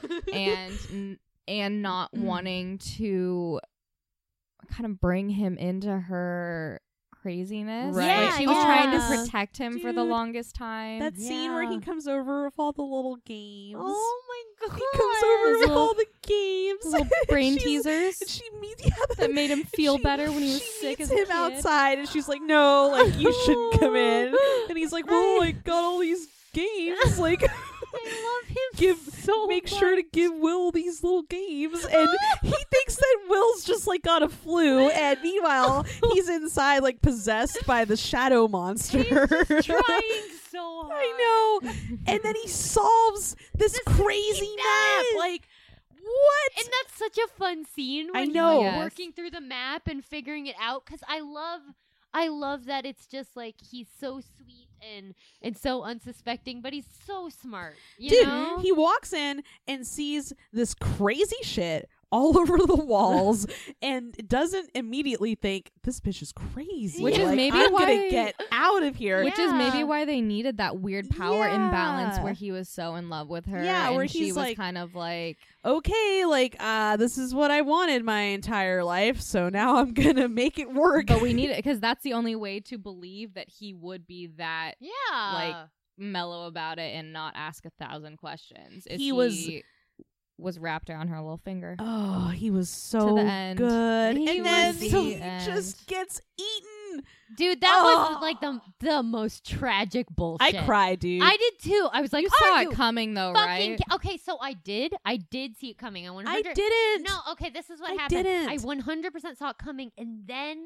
Speaker 6: and not wanting to kind of bring him into her craziness.
Speaker 5: Right.
Speaker 6: Like, she was trying to
Speaker 4: Yeah.
Speaker 6: protect him for the
Speaker 5: Dude,
Speaker 6: longest time.
Speaker 5: that scene where he
Speaker 4: Yeah.
Speaker 5: comes over with all the little games.
Speaker 4: Oh my god.
Speaker 5: He comes over with
Speaker 6: Little-
Speaker 5: all the games.
Speaker 6: little brain
Speaker 5: She's-
Speaker 6: teasers
Speaker 5: And she meets
Speaker 6: that made him feel
Speaker 5: she-
Speaker 6: better when he was
Speaker 5: she
Speaker 6: sick
Speaker 5: meets
Speaker 6: as a
Speaker 5: him
Speaker 6: kid.
Speaker 5: outside, and she's like, "No, like you shouldn't come in." And he's like, "Well, I got all these games. Like,
Speaker 4: I love him
Speaker 5: make sure to give Will these little games." And he thinks that Will's just like got a flu, and meanwhile he's inside like possessed by the shadow monster.
Speaker 4: trying so hard.
Speaker 5: I know. And then he solves this crazy map.
Speaker 4: does.
Speaker 5: Like, what?
Speaker 4: And that's such a fun scene when
Speaker 5: I
Speaker 4: he's
Speaker 5: know.
Speaker 4: like,
Speaker 6: Yes.
Speaker 4: working through the map and figuring it out, because I love that it's just like he's so sweet and so unsuspecting, but he's so smart. You
Speaker 5: Dude,
Speaker 4: know?
Speaker 5: he walks in and sees this crazy shit all over the walls and doesn't immediately think, this bitch is crazy.
Speaker 6: Which is
Speaker 5: Like,
Speaker 6: maybe
Speaker 5: I'm
Speaker 6: why-
Speaker 5: gonna get out of here.
Speaker 6: Which is maybe
Speaker 4: Yeah.
Speaker 6: why they needed that weird power imbalance
Speaker 5: Yeah.
Speaker 6: where he was so in love with her.
Speaker 5: Yeah,
Speaker 6: and
Speaker 5: where
Speaker 6: she
Speaker 5: he's
Speaker 6: was
Speaker 5: like-
Speaker 6: kind of like,
Speaker 5: Okay, like, this is what I wanted my entire life, so now I'm gonna make it work.
Speaker 6: but we need it because that's the only way to believe that he would be that
Speaker 4: yeah.
Speaker 6: like, mellow about it and not ask 1,000 questions. Is
Speaker 5: He was-
Speaker 6: was wrapped around her little finger.
Speaker 5: Oh, he was so
Speaker 6: the end.
Speaker 5: good.
Speaker 6: He
Speaker 5: and then
Speaker 6: was the
Speaker 5: he
Speaker 6: end.
Speaker 5: just gets eaten.
Speaker 4: Dude, that was like the most tragic bullshit.
Speaker 5: I cried, dude.
Speaker 4: I did too. I was like,
Speaker 6: You saw
Speaker 4: "Are
Speaker 6: it
Speaker 4: you
Speaker 6: coming though,
Speaker 4: fucking
Speaker 6: right?
Speaker 4: okay, so I did see it coming. I 100
Speaker 5: I didn't.
Speaker 4: No, okay, this is what
Speaker 5: I
Speaker 4: happened.
Speaker 5: didn't.
Speaker 4: I 100% saw it coming, and then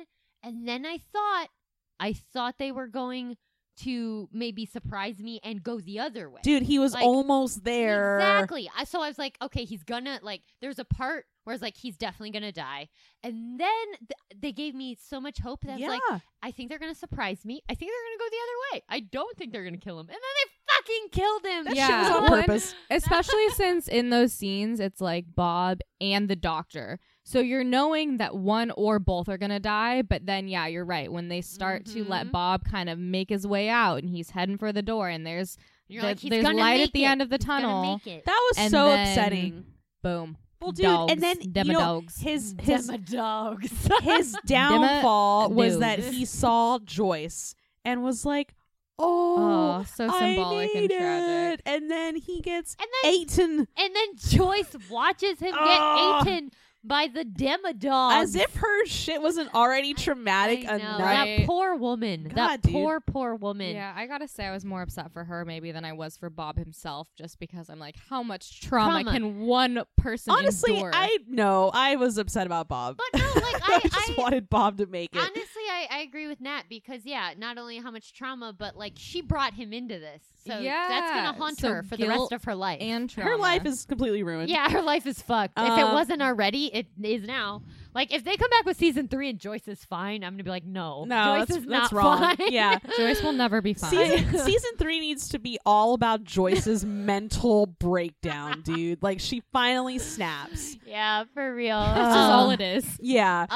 Speaker 4: I thought they were going to maybe surprise me and go the other way.
Speaker 5: Dude, he was
Speaker 4: Like,
Speaker 5: almost there.
Speaker 4: Exactly. So I was like, okay, he's gonna, like, there's a part where it's like, he's definitely gonna die. And then they gave me so much hope that I was
Speaker 5: Yeah.
Speaker 4: like, I think they're gonna surprise me. I think they're gonna go the other way. I don't think they're gonna kill him. And then they fucking killed him.
Speaker 5: That
Speaker 6: Yeah.
Speaker 5: shit was on
Speaker 6: One-
Speaker 5: purpose.
Speaker 6: Especially since in those scenes it's like Bob and the doctor. So you're knowing that one or both are gonna die, but then yeah, you're right. When they start to let
Speaker 4: Mhm.
Speaker 6: Bob kind of make his way out and he's heading for the door and there's
Speaker 4: You're like, he's
Speaker 6: there's
Speaker 4: gonna
Speaker 6: light
Speaker 4: make
Speaker 6: at the
Speaker 4: it.
Speaker 6: end of the
Speaker 4: He's gonna
Speaker 6: tunnel.
Speaker 4: make it.
Speaker 5: That was
Speaker 6: And
Speaker 5: so
Speaker 6: then-
Speaker 5: upsetting.
Speaker 6: Boom.
Speaker 5: Well, dude,
Speaker 6: Dogs.
Speaker 5: and then
Speaker 6: Dema
Speaker 5: you know,
Speaker 6: dogs.
Speaker 5: his
Speaker 4: dogs.
Speaker 5: his downfall was that
Speaker 6: dudes.
Speaker 5: he saw Joyce and was like, "Oh,
Speaker 6: Oh, so symbolic
Speaker 5: I
Speaker 6: and
Speaker 5: need
Speaker 6: tragic.
Speaker 5: it." And then he gets
Speaker 4: And then
Speaker 5: eaten
Speaker 4: And then Joyce watches him
Speaker 5: Ugh.
Speaker 4: get eaten by the Demodog.
Speaker 5: as if her shit wasn't already traumatic
Speaker 4: I know.
Speaker 5: enough.
Speaker 6: Right.
Speaker 4: That poor woman.
Speaker 5: God,
Speaker 4: that
Speaker 5: dude.
Speaker 4: poor woman.
Speaker 6: Yeah, I gotta say I was more upset for her maybe than I was for Bob himself, just because I'm like, how much trauma.
Speaker 4: Trauma.
Speaker 6: can one person
Speaker 5: Honestly,
Speaker 6: endure?
Speaker 5: I was upset about Bob.
Speaker 4: But no, like
Speaker 5: I just wanted Bob to make it.
Speaker 4: honestly, I agree with Nat because yeah, not only how much trauma, but like she brought him into this, so that's
Speaker 6: Yeah,
Speaker 4: gonna haunt
Speaker 6: so
Speaker 4: her for the rest
Speaker 6: guilt
Speaker 4: of her life.
Speaker 6: and trauma.
Speaker 5: Her life is completely ruined.
Speaker 4: Yeah, her life is fucked. If it
Speaker 5: Um,
Speaker 4: wasn't already, it is now. Like if they come back with season 3 and Joyce is fine, I'm gonna be like, no,
Speaker 5: No,
Speaker 4: Joyce is
Speaker 5: that's
Speaker 4: not
Speaker 5: wrong.
Speaker 4: fine.
Speaker 5: Yeah.
Speaker 6: Joyce will never be fine.
Speaker 5: Season 3 needs to be all about Joyce's mental breakdown, dude. Like she finally snaps.
Speaker 4: yeah, for real.
Speaker 6: That's just all it is.
Speaker 5: Yeah.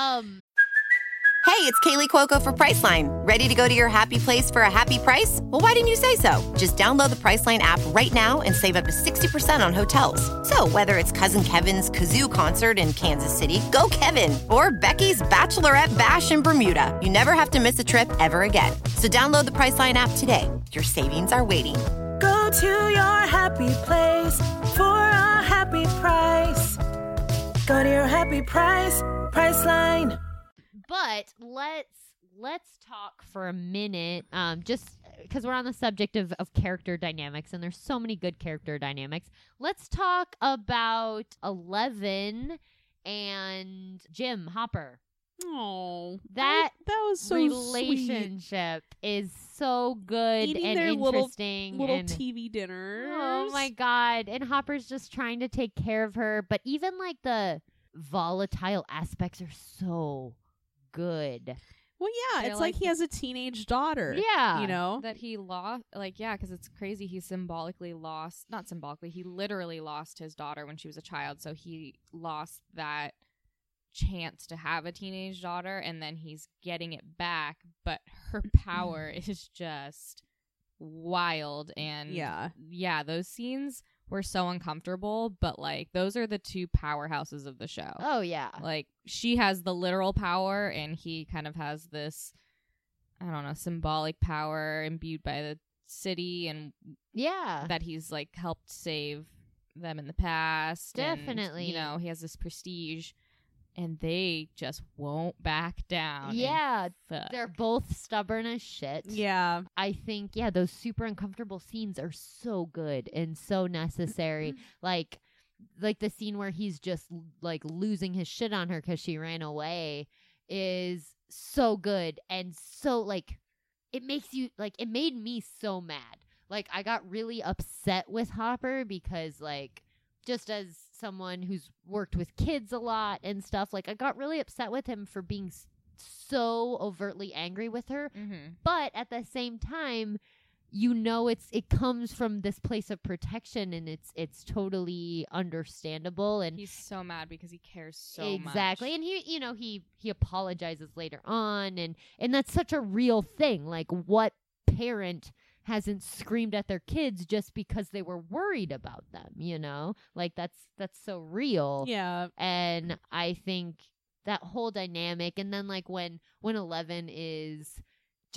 Speaker 3: Hey, it's Kaylee Cuoco for Priceline. Ready to go to your happy place for a happy price? Well, why didn't you say so? Just download the Priceline app right now and save up to 60% on hotels. So whether it's Cousin Kevin's Kazoo concert in Kansas City, go Kevin, or Becky's Bachelorette Bash in Bermuda, you never have to miss a trip ever again. So download the Priceline app today. Your savings are waiting.
Speaker 7: Go to your happy place for a happy price. Go to your happy price, Priceline.
Speaker 4: But let's talk for a minute, just because we're on the subject of character dynamics, and there's so many good character dynamics. Let's talk about 11 and Jim Hopper.
Speaker 5: Oh,
Speaker 4: That
Speaker 5: that was so sweet.
Speaker 4: relationship is so good
Speaker 5: Eating
Speaker 4: and
Speaker 5: their little
Speaker 4: interesting.
Speaker 5: Little
Speaker 4: and
Speaker 5: TV dinners.
Speaker 4: oh my god! And Hopper's just trying to take care of her, but even like the volatile aspects are so good.
Speaker 5: Well, yeah,
Speaker 6: They're
Speaker 5: it's like
Speaker 6: like
Speaker 5: he has a teenage daughter.
Speaker 4: Yeah.
Speaker 5: You know?
Speaker 6: That he lost, like, yeah, because it's crazy. He symbolically lost, not symbolically, he literally lost his daughter when she was a child. So he lost that chance to have a teenage daughter, and then he's getting it back. But her power is just wild. And yeah, those scenes were so uncomfortable, but like, those are the two powerhouses of the show.
Speaker 4: Oh yeah.
Speaker 6: Like, she has the literal power, and he kind of has this, I don't know, symbolic power imbued by the city, and
Speaker 4: Yeah.
Speaker 6: that he's like helped save them in the past. and,
Speaker 4: Definitely.
Speaker 6: you know, he has this prestige, and they just won't back down. and
Speaker 4: Yeah.
Speaker 6: fuck.
Speaker 4: They're both stubborn as shit.
Speaker 5: Yeah.
Speaker 4: I think, yeah, those super uncomfortable scenes are so good and so necessary. like the scene where he's just like losing his shit on her because she ran away is so good. And so like, it makes you like, it made me so mad. Like I got really upset with Hopper because like, just as someone who's worked with kids a lot and stuff, like I got really upset with him for being so overtly angry with her.
Speaker 6: Mhm.
Speaker 4: But at the same time, you know, it comes from this place of protection, and it's totally understandable. And
Speaker 6: He's so mad because he cares so
Speaker 4: exactly,
Speaker 6: much.
Speaker 4: and he apologizes later on, and that's such a real thing. Like, what parent hasn't screamed at their kids just because they were worried about them? You know, like that's so real.
Speaker 5: Yeah.
Speaker 4: And I think that whole dynamic, and then like when 11 is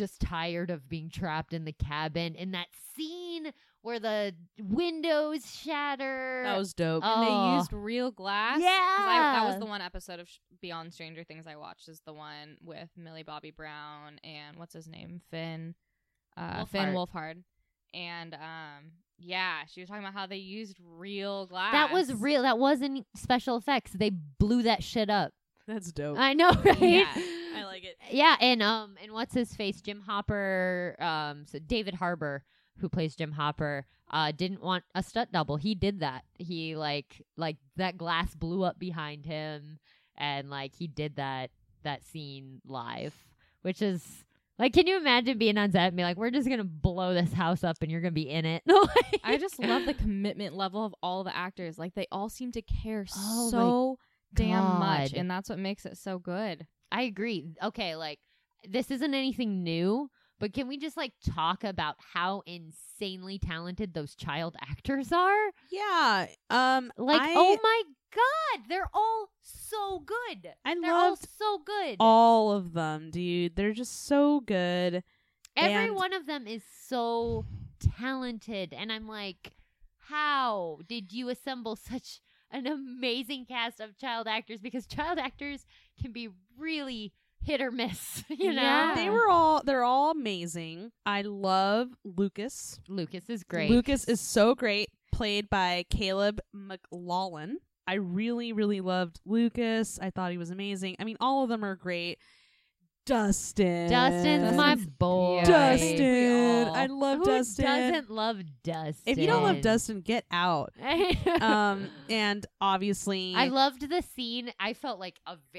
Speaker 4: just tired of being trapped in the cabin. And that scene where the windows shatter.
Speaker 5: That was dope.
Speaker 6: And they
Speaker 4: Oh.
Speaker 6: used real glass. 'Cause
Speaker 4: Yeah.
Speaker 6: that was the one episode of Beyond Stranger Things I watched, is the one with Millie Bobby Brown and what's his name? Finn Wolfhard. And yeah, she was talking about how they used real glass.
Speaker 4: That was real. That wasn't special effects. They blew that shit up.
Speaker 5: That's dope.
Speaker 4: I know, right?
Speaker 6: Yeah.
Speaker 5: I like it.
Speaker 4: Yeah, and what's his face? Jim Hopper, so David Harbour, who plays Jim Hopper, didn't want a stunt double. He did that. He like that glass blew up behind him, and like he did that scene live, which is like, can you imagine being on set and be like, we're just gonna blow this house up and you're gonna be in it?
Speaker 6: I just love the commitment level of all the actors. Like, they all seem to care
Speaker 4: Oh
Speaker 6: so damn
Speaker 4: God.
Speaker 6: much, and that's what makes it so good.
Speaker 4: I agree. Okay, like, this isn't anything new, but can we just like talk about how insanely talented those child actors are?
Speaker 5: Yeah.
Speaker 4: Like, oh my God, they're all so good.
Speaker 5: I
Speaker 4: They're all
Speaker 5: loved
Speaker 4: so good.
Speaker 5: all of them, dude. They're just so good.
Speaker 4: Every
Speaker 5: and-
Speaker 4: one of them is so talented, and I'm like, how did you assemble such an amazing cast of child actors? Because child actors can be really hit or miss, you know?
Speaker 6: Yeah.
Speaker 5: They're all amazing. I love Lucas.
Speaker 4: Lucas is great.
Speaker 5: Lucas is so great, played by Caleb McLaughlin. I really, really loved Lucas. I thought he was amazing. I mean, all of them are great. Dustin's
Speaker 4: my boy.
Speaker 5: Dustin. I love
Speaker 4: Who
Speaker 5: Dustin.
Speaker 4: doesn't love Dustin?
Speaker 5: If you don't love Dustin, get out. And obviously,
Speaker 4: I loved the scene. I felt like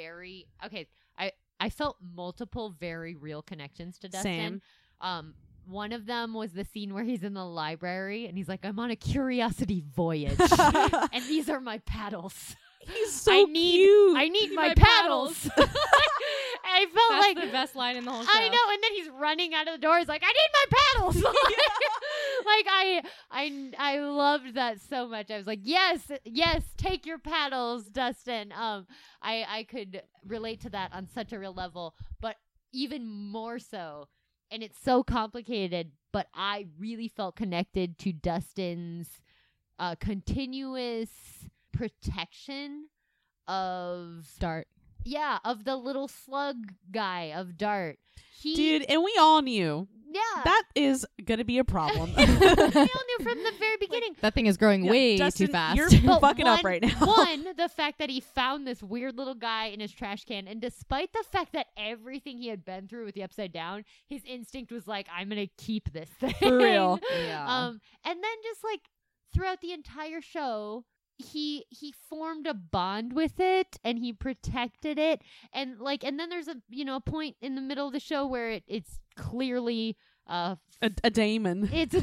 Speaker 4: I felt multiple very real connections to Dustin.
Speaker 5: Same.
Speaker 4: One of them was the scene where he's in the library and he's like, I'm on a curiosity voyage and these are my paddles.
Speaker 5: He's so
Speaker 4: I need my paddles. I felt
Speaker 6: That's
Speaker 4: like
Speaker 6: the best line in the whole show.
Speaker 4: I know, and then he's running out of the door. He's like, I need my paddles. Like I loved that so much. I was like, yes, take your paddles, Dustin. I could relate to that on such a real level, but even more so. And it's so complicated, but I really felt connected to Dustin's continuous protection of
Speaker 6: Dart.
Speaker 4: Yeah, of the little slug guy of Dart.
Speaker 5: Dude, and we all knew
Speaker 4: Yeah.
Speaker 5: that is gonna be a problem.
Speaker 4: We all knew from the very beginning.
Speaker 6: That thing is growing way
Speaker 5: Dustin,
Speaker 6: too fast.
Speaker 5: You're
Speaker 4: But
Speaker 5: fucking up right now.
Speaker 4: One, the fact that he found this weird little guy in his trash can, and despite the fact that everything he had been through with the Upside Down, his instinct was like, I'm gonna keep this thing.
Speaker 5: For real.
Speaker 6: Yeah.
Speaker 4: And then just like throughout the entire show, he formed a bond with it and he protected it, and then there's a point in the middle of the show where it's clearly
Speaker 5: a daemon.
Speaker 4: it's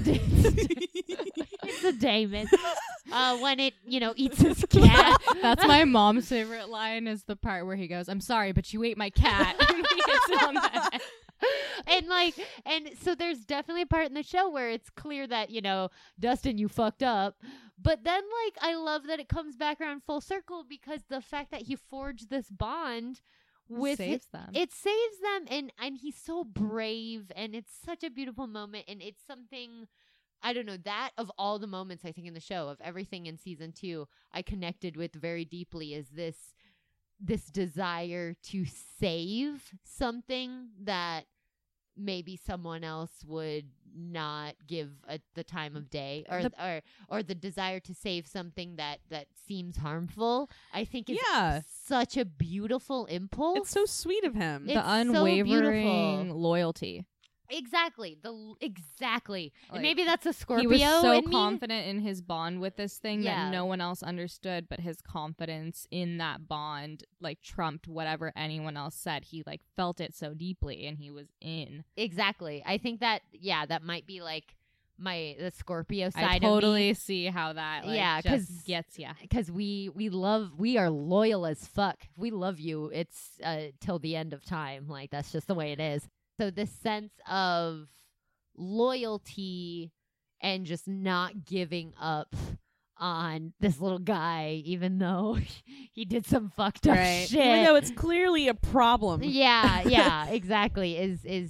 Speaker 4: a daemon when it eats his cat.
Speaker 6: That's my mom's favorite line, is the part where he goes, I'm sorry, but you ate my cat. And he hits it on the head.
Speaker 4: and so there's definitely a part in the show where it's clear that Dustin, you fucked up, but then I love that it comes back around full circle, because the fact that he forged this bond with
Speaker 6: Saves them.
Speaker 4: it saves them, and he's so brave, and it's such a beautiful moment, and it's something, I don't know, that of all the moments I think in the show, of everything in season 2, I connected with very deeply, is this desire to save something that maybe someone else would not give the time of day, or the desire to save something that seems harmful. I think is such a beautiful impulse.
Speaker 5: It's so sweet of him.
Speaker 4: It's
Speaker 6: The
Speaker 4: so
Speaker 6: unwavering
Speaker 4: beautiful.
Speaker 6: loyalty.
Speaker 4: Exactly. And
Speaker 6: Like,
Speaker 4: maybe that's a Scorpio.
Speaker 6: He was so
Speaker 4: in me.
Speaker 6: confident in his bond with this thing
Speaker 4: Yeah.
Speaker 6: that no one else understood, but his confidence in that bond trumped whatever anyone else said. He felt it so deeply, and he was in.
Speaker 4: Exactly. I think that that might be the Scorpio side
Speaker 6: I
Speaker 4: of me.
Speaker 6: totally see how that just gets ya.
Speaker 4: Because we are loyal as fuck. If we love you, it's till the end of time. That's just the way it is. So this sense of loyalty and just not giving up on this little guy, even though he did some fucked up shit.
Speaker 5: Even though it's clearly a problem.
Speaker 4: Yeah, exactly. Is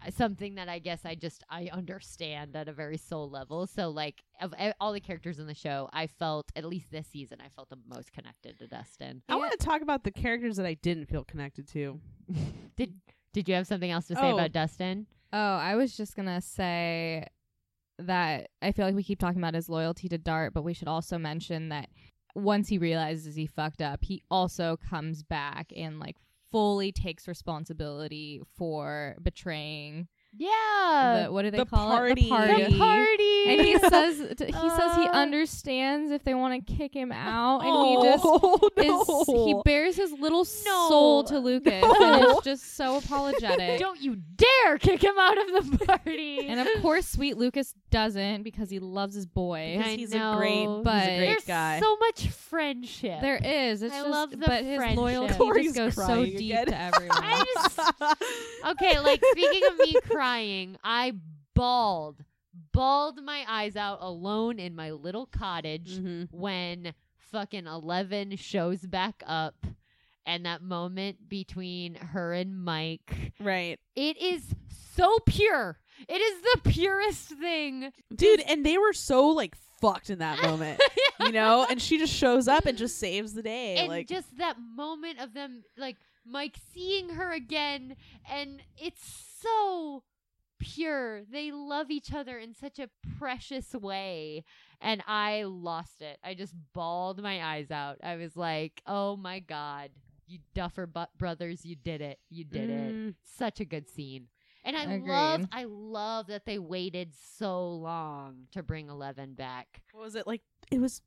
Speaker 4: something that I guess I understand at a very soul level. So like of all the characters in the show, I felt, at least this season, I felt the most connected to Dustin.
Speaker 5: I want to talk about the characters that I didn't feel connected to.
Speaker 4: Did you have something else to say about Dustin?
Speaker 6: Oh, I was just gonna say that I feel like we keep talking about his loyalty to Dart, but we should also mention that once he realizes he fucked up, he also comes back and like fully takes responsibility for betraying.
Speaker 4: Yeah.
Speaker 6: What do they
Speaker 5: The
Speaker 6: call
Speaker 5: party.
Speaker 6: it? The party.
Speaker 4: The party.
Speaker 6: And he says he understands if they want to kick him out, and he bears his little soul to Lucas, and is just so apologetic.
Speaker 4: Don't you dare kick him out of the party.
Speaker 6: And of course, sweet Lucas doesn't, because he loves his boy.
Speaker 5: Because he's a great
Speaker 4: There's
Speaker 5: guy.
Speaker 4: so much friendship.
Speaker 6: There is. It's
Speaker 4: I
Speaker 6: just,
Speaker 4: love the
Speaker 6: but his
Speaker 4: friendship.
Speaker 6: loyalty
Speaker 5: Corey's
Speaker 6: just goes so
Speaker 5: crying
Speaker 6: deep
Speaker 5: again.
Speaker 6: to everyone.
Speaker 4: Okay, like speaking of me crying, I bawled my eyes out alone in my little cottage when fucking 11 shows back up, and that moment between her and Mike.
Speaker 5: Right.
Speaker 4: It is so pure. It is the purest thing.
Speaker 5: Dude, and they were so like fucked in that moment. You know? And she just shows up and just saves the day.
Speaker 4: And
Speaker 5: like
Speaker 4: just that moment of them, like Mike seeing her again, and it's so pure. They love each other in such a precious way, and I lost it. I just bawled my eyes out. I was like, oh my God, you Duffer brothers, you did it. You did it. Such a good scene. And I love that they waited so long to bring 11 back.
Speaker 5: what was it, like it was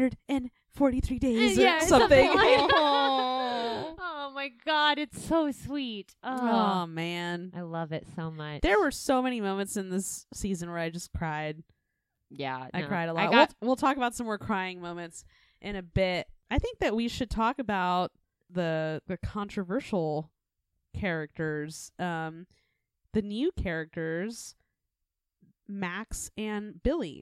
Speaker 5: 343 days or
Speaker 4: Yeah,
Speaker 5: something.
Speaker 4: like that. Oh my God, it's so sweet.
Speaker 5: Oh man.
Speaker 4: I love it so much.
Speaker 5: There were so many moments in this season where I just cried.
Speaker 4: Yeah,
Speaker 5: I
Speaker 4: no.
Speaker 5: cried a lot. We'll talk about some more crying moments in a bit. I think that we should talk about the controversial characters, the new characters, Max and Billy.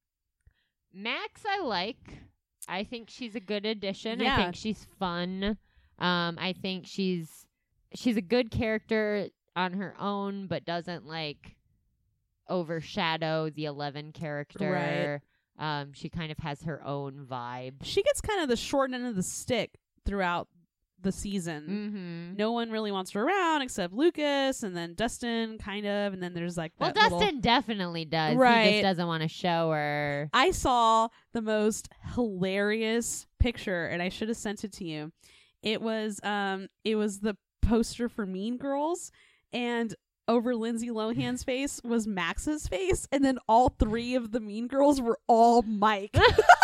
Speaker 4: Max, I like. I think she's a good addition.
Speaker 5: Yeah.
Speaker 4: I think she's fun. I think she's a good character on her own, but doesn't like overshadow the 11 character. Right. She kind of has her own vibe.
Speaker 5: She gets kind of the short end of the stick throughout the season. No one really wants her around except Lucas, and then Dustin kind of, and then there's like that
Speaker 4: Dustin definitely does.
Speaker 5: Right.
Speaker 4: He just doesn't want to show her.
Speaker 5: I saw the most hilarious picture, and I should have sent it to you. It was the poster for Mean Girls, and over Lindsay Lohan's face was Max's face, and then all three of the Mean Girls were all Mike.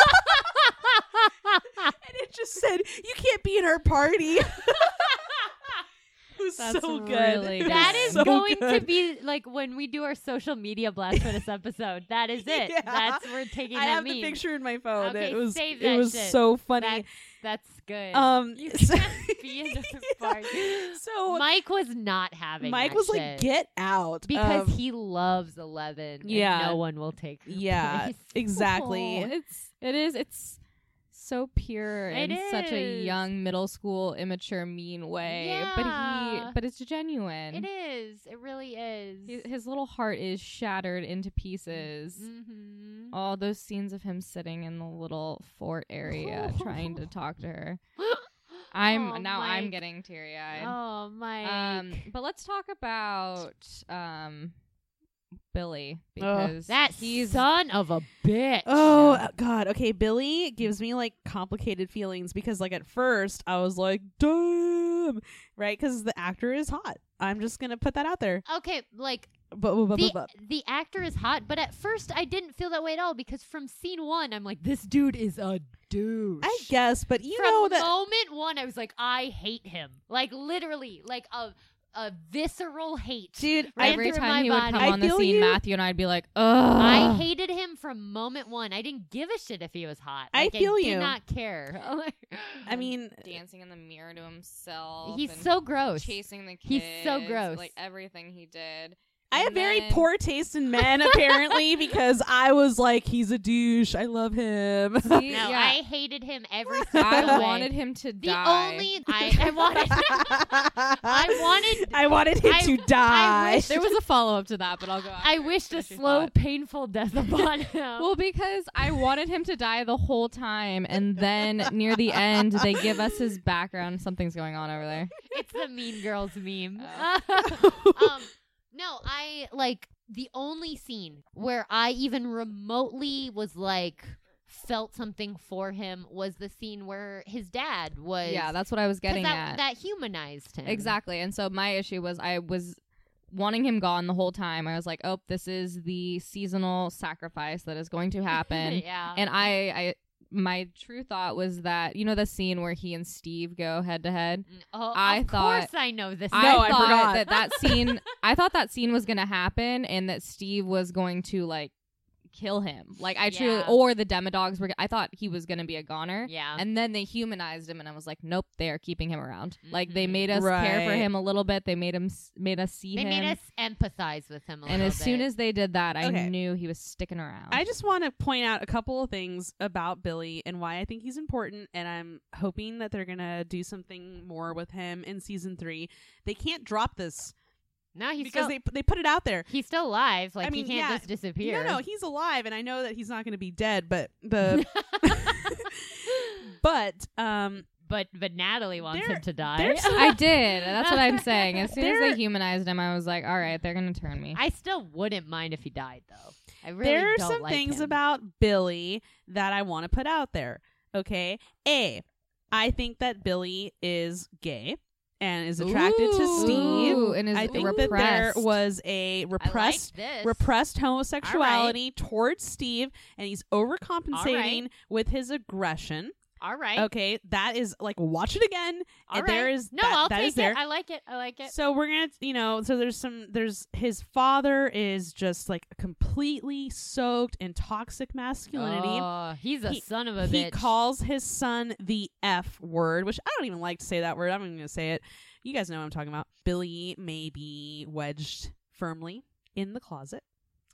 Speaker 5: And it just said, "You can't be in our party." It was
Speaker 6: That's
Speaker 5: so good.
Speaker 6: really good.
Speaker 4: That is
Speaker 5: So
Speaker 4: going
Speaker 5: good.
Speaker 4: to be like when we do our social media blast for this episode. That is it.
Speaker 5: Yeah.
Speaker 4: We're taking
Speaker 5: I
Speaker 4: that
Speaker 5: have
Speaker 4: meme.
Speaker 5: the picture in my phone.
Speaker 4: Okay,
Speaker 5: it was
Speaker 4: save
Speaker 5: it
Speaker 4: that
Speaker 5: was
Speaker 4: shit.
Speaker 5: so funny.
Speaker 4: That's good. You
Speaker 5: so-
Speaker 4: can't be in the party.
Speaker 5: So
Speaker 4: Mike was not having
Speaker 5: Mike
Speaker 4: that
Speaker 5: was
Speaker 4: shit
Speaker 5: like, "Get out,"
Speaker 4: because he loves 11.
Speaker 5: yeah.
Speaker 4: and no one will take her
Speaker 5: yeah,
Speaker 4: place.
Speaker 5: exactly.
Speaker 6: It's so pure
Speaker 4: It
Speaker 6: in such a
Speaker 4: is.
Speaker 6: young middle school immature mean way,
Speaker 4: Yeah.
Speaker 6: but it's genuine.
Speaker 4: It is. It really is.
Speaker 6: His little heart is shattered into pieces.
Speaker 4: Mm-hmm.
Speaker 6: All those scenes of him sitting in the little fort area trying to talk to her. I'm
Speaker 4: Mike.
Speaker 6: getting teary eyed.
Speaker 4: Oh, Mike.
Speaker 6: But let's talk about Billy, because
Speaker 4: That
Speaker 6: he's
Speaker 4: son of a bitch.
Speaker 5: Oh God. Okay, Billy gives me like complicated feelings because like at first I was like, damn, right? Because the actor is hot. I'm just gonna put that out there.
Speaker 4: Okay, like
Speaker 5: But
Speaker 4: the actor is hot, but at first I didn't feel that way at all because from scene 1 I'm like, this dude is a douche.
Speaker 5: I guess, but you
Speaker 4: from
Speaker 5: know that
Speaker 4: moment 1 I was like, I hate him. Like literally, like a visceral hate.
Speaker 5: dude.
Speaker 4: Ran
Speaker 6: every
Speaker 4: through
Speaker 6: time
Speaker 4: my
Speaker 6: he would
Speaker 4: body.
Speaker 6: come
Speaker 5: I
Speaker 6: on the
Speaker 5: feel
Speaker 6: scene,
Speaker 5: you.
Speaker 6: Matthew and I'd be like, ugh.
Speaker 4: I hated him from moment 1. I didn't give a shit if he was hot.
Speaker 5: I
Speaker 4: Like,
Speaker 5: feel
Speaker 4: I
Speaker 5: you.
Speaker 4: did not care.
Speaker 5: I mean,
Speaker 6: dancing in the mirror to himself.
Speaker 4: He's
Speaker 6: and
Speaker 4: so gross.
Speaker 6: chasing the kids.
Speaker 4: He's so gross.
Speaker 6: Like everything he did.
Speaker 5: I have
Speaker 6: And
Speaker 5: very
Speaker 6: then-
Speaker 5: poor taste in men apparently because I was like, he's a douche. I love him.
Speaker 6: See,
Speaker 4: No,
Speaker 6: yeah.
Speaker 4: I hated him every single
Speaker 6: I
Speaker 4: way.
Speaker 6: wanted him to
Speaker 4: The
Speaker 6: die.
Speaker 4: only I wanted
Speaker 5: I wanted him to die.
Speaker 4: wish-
Speaker 6: There was a follow up to that, but I'll go.
Speaker 4: I
Speaker 6: after.
Speaker 4: wished a
Speaker 6: Finish your
Speaker 4: slow,
Speaker 6: thought.
Speaker 4: painful death upon him.
Speaker 6: Well, because I wanted him to die the whole time, and then near the end, they give us his background. Something's going on over there.
Speaker 4: It's the Mean Girls meme. No, I like the only scene where I even remotely was like felt something for him was the scene where his dad was.
Speaker 6: Yeah, that's what I was
Speaker 4: 'cause
Speaker 6: getting
Speaker 4: that,
Speaker 6: at.
Speaker 4: that humanized him.
Speaker 6: Exactly. And so my issue was I was wanting him gone the whole time. I was like, oh, this is the seasonal sacrifice that is going to happen.
Speaker 4: Yeah.
Speaker 6: And I my true thought was that, you know, the scene where he and Steve go head to head.
Speaker 4: Oh,
Speaker 6: I
Speaker 4: of
Speaker 6: thought-
Speaker 4: course I know this.
Speaker 5: No, I
Speaker 6: thought
Speaker 5: forgot.
Speaker 6: that scene. I thought that scene was going to happen, and that Steve was going to like kill him. Like I truly,
Speaker 4: Yeah.
Speaker 6: or the Demodogs were. I thought he was going to be a goner.
Speaker 4: Yeah.
Speaker 6: And then they humanized him, and I was like, nope, they are keeping him around. Like they
Speaker 4: Mhm.
Speaker 6: made us care for
Speaker 5: Right.
Speaker 6: him a little bit. They made us see
Speaker 4: They
Speaker 6: him.
Speaker 4: made us empathize with him a
Speaker 6: and
Speaker 4: little
Speaker 6: as soon
Speaker 4: bit.
Speaker 6: as they did that, I
Speaker 5: Okay.
Speaker 6: knew he was sticking around.
Speaker 5: I just want to point out a couple of things about Billy and why I think he's important, and I'm hoping that they're gonna do something more with him in season 3. They can't drop this
Speaker 4: no, he's
Speaker 5: because
Speaker 4: still,
Speaker 5: they put it out there.
Speaker 4: he's still alive. Like
Speaker 5: I mean,
Speaker 4: he can't
Speaker 5: yeah,
Speaker 4: just disappear.
Speaker 5: No, he's alive, and I know that he's not going to be dead. But the but
Speaker 4: but Natalie wants
Speaker 5: There-
Speaker 4: him to die.
Speaker 5: there's-
Speaker 6: I did. That's what I'm saying. As soon as
Speaker 5: There-
Speaker 6: they humanized him, I was like, all right, they're gonna turn me.
Speaker 4: I still wouldn't mind if he died, though. I really
Speaker 5: there are
Speaker 4: don't
Speaker 5: some
Speaker 4: like
Speaker 5: things
Speaker 4: him.
Speaker 5: about Billy that I want to put out there. Okay, I think that Billy is gay and is attracted to Steve.
Speaker 6: Ooh, and is
Speaker 5: I think that there
Speaker 6: repressed.
Speaker 5: was a repressed
Speaker 4: this.
Speaker 5: repressed homosexuality towards Steve, and he's overcompensating with his aggression.
Speaker 4: All right.
Speaker 5: Okay, that is like watch it again.
Speaker 4: All
Speaker 5: and
Speaker 4: right.
Speaker 5: there is
Speaker 4: no,
Speaker 5: that,
Speaker 4: I'll
Speaker 5: that
Speaker 4: take
Speaker 5: is there.
Speaker 4: it. I like it. I like it.
Speaker 5: So we're gonna, so there's his father is just like completely soaked in toxic masculinity.
Speaker 4: Oh, he's a
Speaker 5: He-
Speaker 4: son of a
Speaker 5: He
Speaker 4: bitch.
Speaker 5: calls his son the F word, which I don't even like to say that word. I'm not even gonna say it. You guys know what I'm talking about. Billy may be wedged firmly in the closet.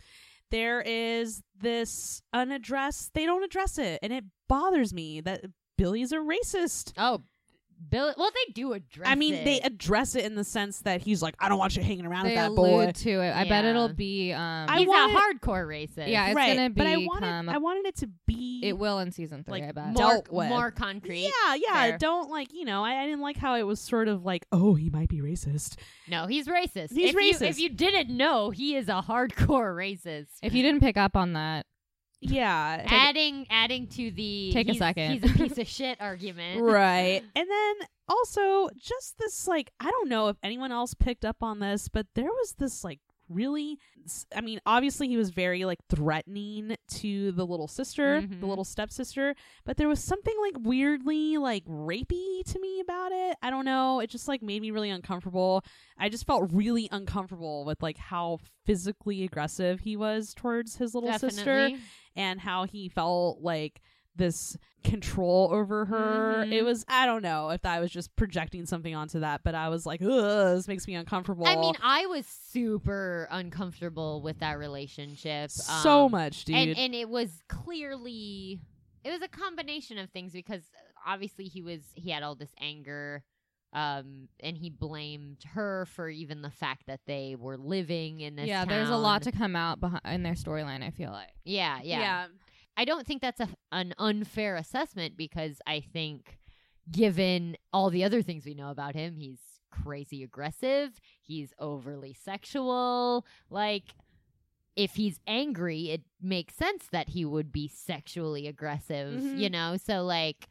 Speaker 5: There is this unaddressed. They don't address it, and it bothers me that Billy's a racist.
Speaker 4: Oh, Billy. Well, they do address.
Speaker 5: I mean,
Speaker 4: it.
Speaker 5: they address it in the sense that he's like, I don't want you hanging around
Speaker 6: They
Speaker 5: with that
Speaker 6: allude
Speaker 5: boy.
Speaker 6: to it. I bet
Speaker 4: Yeah.
Speaker 6: it'll be.
Speaker 5: I
Speaker 4: He's
Speaker 5: wanted-
Speaker 4: a hardcore racist.
Speaker 6: Yeah, it's
Speaker 5: right,
Speaker 6: gonna
Speaker 5: but I
Speaker 6: become.
Speaker 5: wanted it to be.
Speaker 6: It will in season 3.
Speaker 5: like,
Speaker 6: I bet.
Speaker 5: more-
Speaker 4: more
Speaker 5: dealt with.
Speaker 4: more concrete.
Speaker 5: Yeah.
Speaker 4: Fair.
Speaker 5: Don't like, I didn't like how it was sort of like, oh, he might be racist.
Speaker 4: No, he's racist.
Speaker 5: He's
Speaker 4: if
Speaker 5: racist.
Speaker 4: if you didn't know, he is a hardcore racist.
Speaker 6: If you didn't pick up on that,
Speaker 5: Yeah.
Speaker 4: Adding to the
Speaker 6: Take a
Speaker 4: he's-
Speaker 6: second.
Speaker 4: He's a piece of shit argument.
Speaker 5: Right. And then also just this like, I don't know if anyone else picked up on this, but there was this like really, I mean, obviously he was very like threatening to the little sister,
Speaker 4: Mhm.
Speaker 5: the little stepsister, but there was something like weirdly like rapey to me about it. I don't know. It just like made me really uncomfortable. I just felt really uncomfortable with like how physically aggressive he was towards his little sister,
Speaker 4: Definitely.
Speaker 5: and how he felt like this control over her.
Speaker 4: Mhm.
Speaker 5: It was, I don't know if I was just projecting something onto that, but I was like, ugh, this makes me uncomfortable.
Speaker 4: I mean, I was super uncomfortable with that relationship.
Speaker 5: so much, dude.
Speaker 4: And it was clearly a combination of things because obviously he had all this anger, and he blamed her for even the fact that they were living in this.
Speaker 6: yeah, there's a lot to
Speaker 4: town.
Speaker 6: come out in their storyline. I feel like.
Speaker 4: Yeah. I don't think that's an unfair assessment because I think, given all the other things we know about him, he's crazy aggressive. He's overly sexual. Like, if he's angry, it makes sense that he would be sexually aggressive,
Speaker 5: Mhm.
Speaker 4: you know? So, like,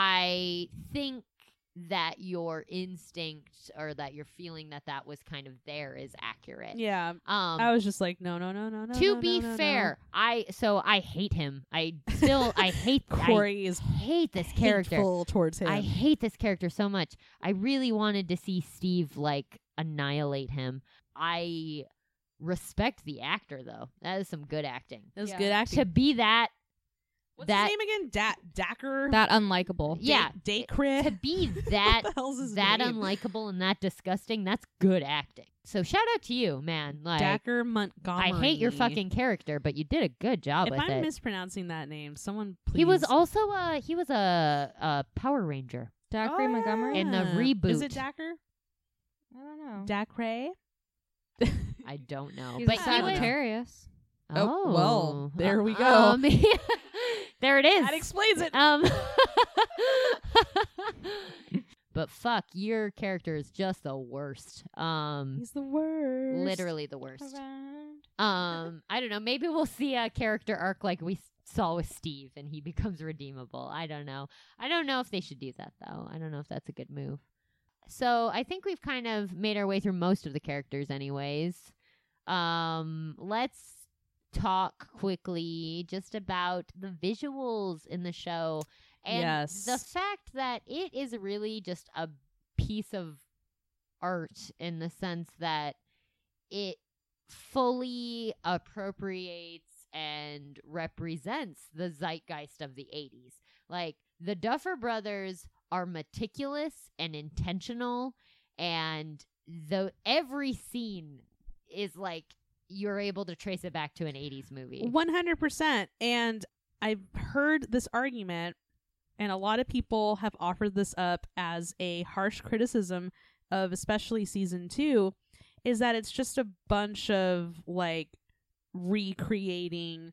Speaker 4: I think that your instinct or that your feeling that was kind of there is accurate.
Speaker 5: Yeah. I was just like, no.
Speaker 4: To be fair, I hate him. I hate
Speaker 5: Corey is
Speaker 4: I hate this character.
Speaker 5: hateful towards him.
Speaker 4: I hate this character so much. I really wanted to see Steve like annihilate him. I respect the actor though. That is some good acting.
Speaker 5: It was
Speaker 6: Yeah.
Speaker 5: good acting.
Speaker 4: To be that
Speaker 5: What's
Speaker 4: that
Speaker 5: his name again? Dacker?
Speaker 6: That unlikable.
Speaker 4: yeah,
Speaker 5: Dacre?
Speaker 4: to be that
Speaker 5: What the hell's his
Speaker 4: that
Speaker 5: name?
Speaker 4: unlikable and that disgusting, that's good acting. So shout out to you, man. Like
Speaker 5: Dacker Montgomery.
Speaker 4: I hate your fucking character, but you did a good job
Speaker 5: If
Speaker 4: with
Speaker 5: I'm
Speaker 4: it.
Speaker 5: mispronouncing that name, someone please.
Speaker 4: He was also a Power Ranger.
Speaker 6: Zachary Montgomery.
Speaker 4: In the
Speaker 5: Is
Speaker 4: reboot.
Speaker 5: it Dacker? Dacre.
Speaker 4: I don't know.
Speaker 6: He's
Speaker 4: But
Speaker 6: a
Speaker 4: he was
Speaker 6: Sagittarius.
Speaker 5: Oh, well, there we go.
Speaker 4: There it is.
Speaker 5: That explains it.
Speaker 4: But fuck, your character is just the worst.
Speaker 5: He's the worst.
Speaker 4: Literally the worst. I don't know. Maybe we'll see a character arc like we saw with Steve, and he becomes redeemable. I don't know. I don't know if they should do that though. I don't know if that's a good move. So I think we've kind of made our way through most of the characters, anyways. Let's talk quickly just about the visuals in the show. And
Speaker 5: Yes.
Speaker 4: the fact that it is really just a piece of art in the sense that it fully appropriates and represents the zeitgeist of the 80s. Like, the Duffer Brothers are meticulous and intentional, and every scene is like you're able to trace it back to an 80s movie.
Speaker 5: 100%. And I've heard this argument, and a lot of people have offered this up as a harsh criticism of especially season 2, is that it's just a bunch of like recreating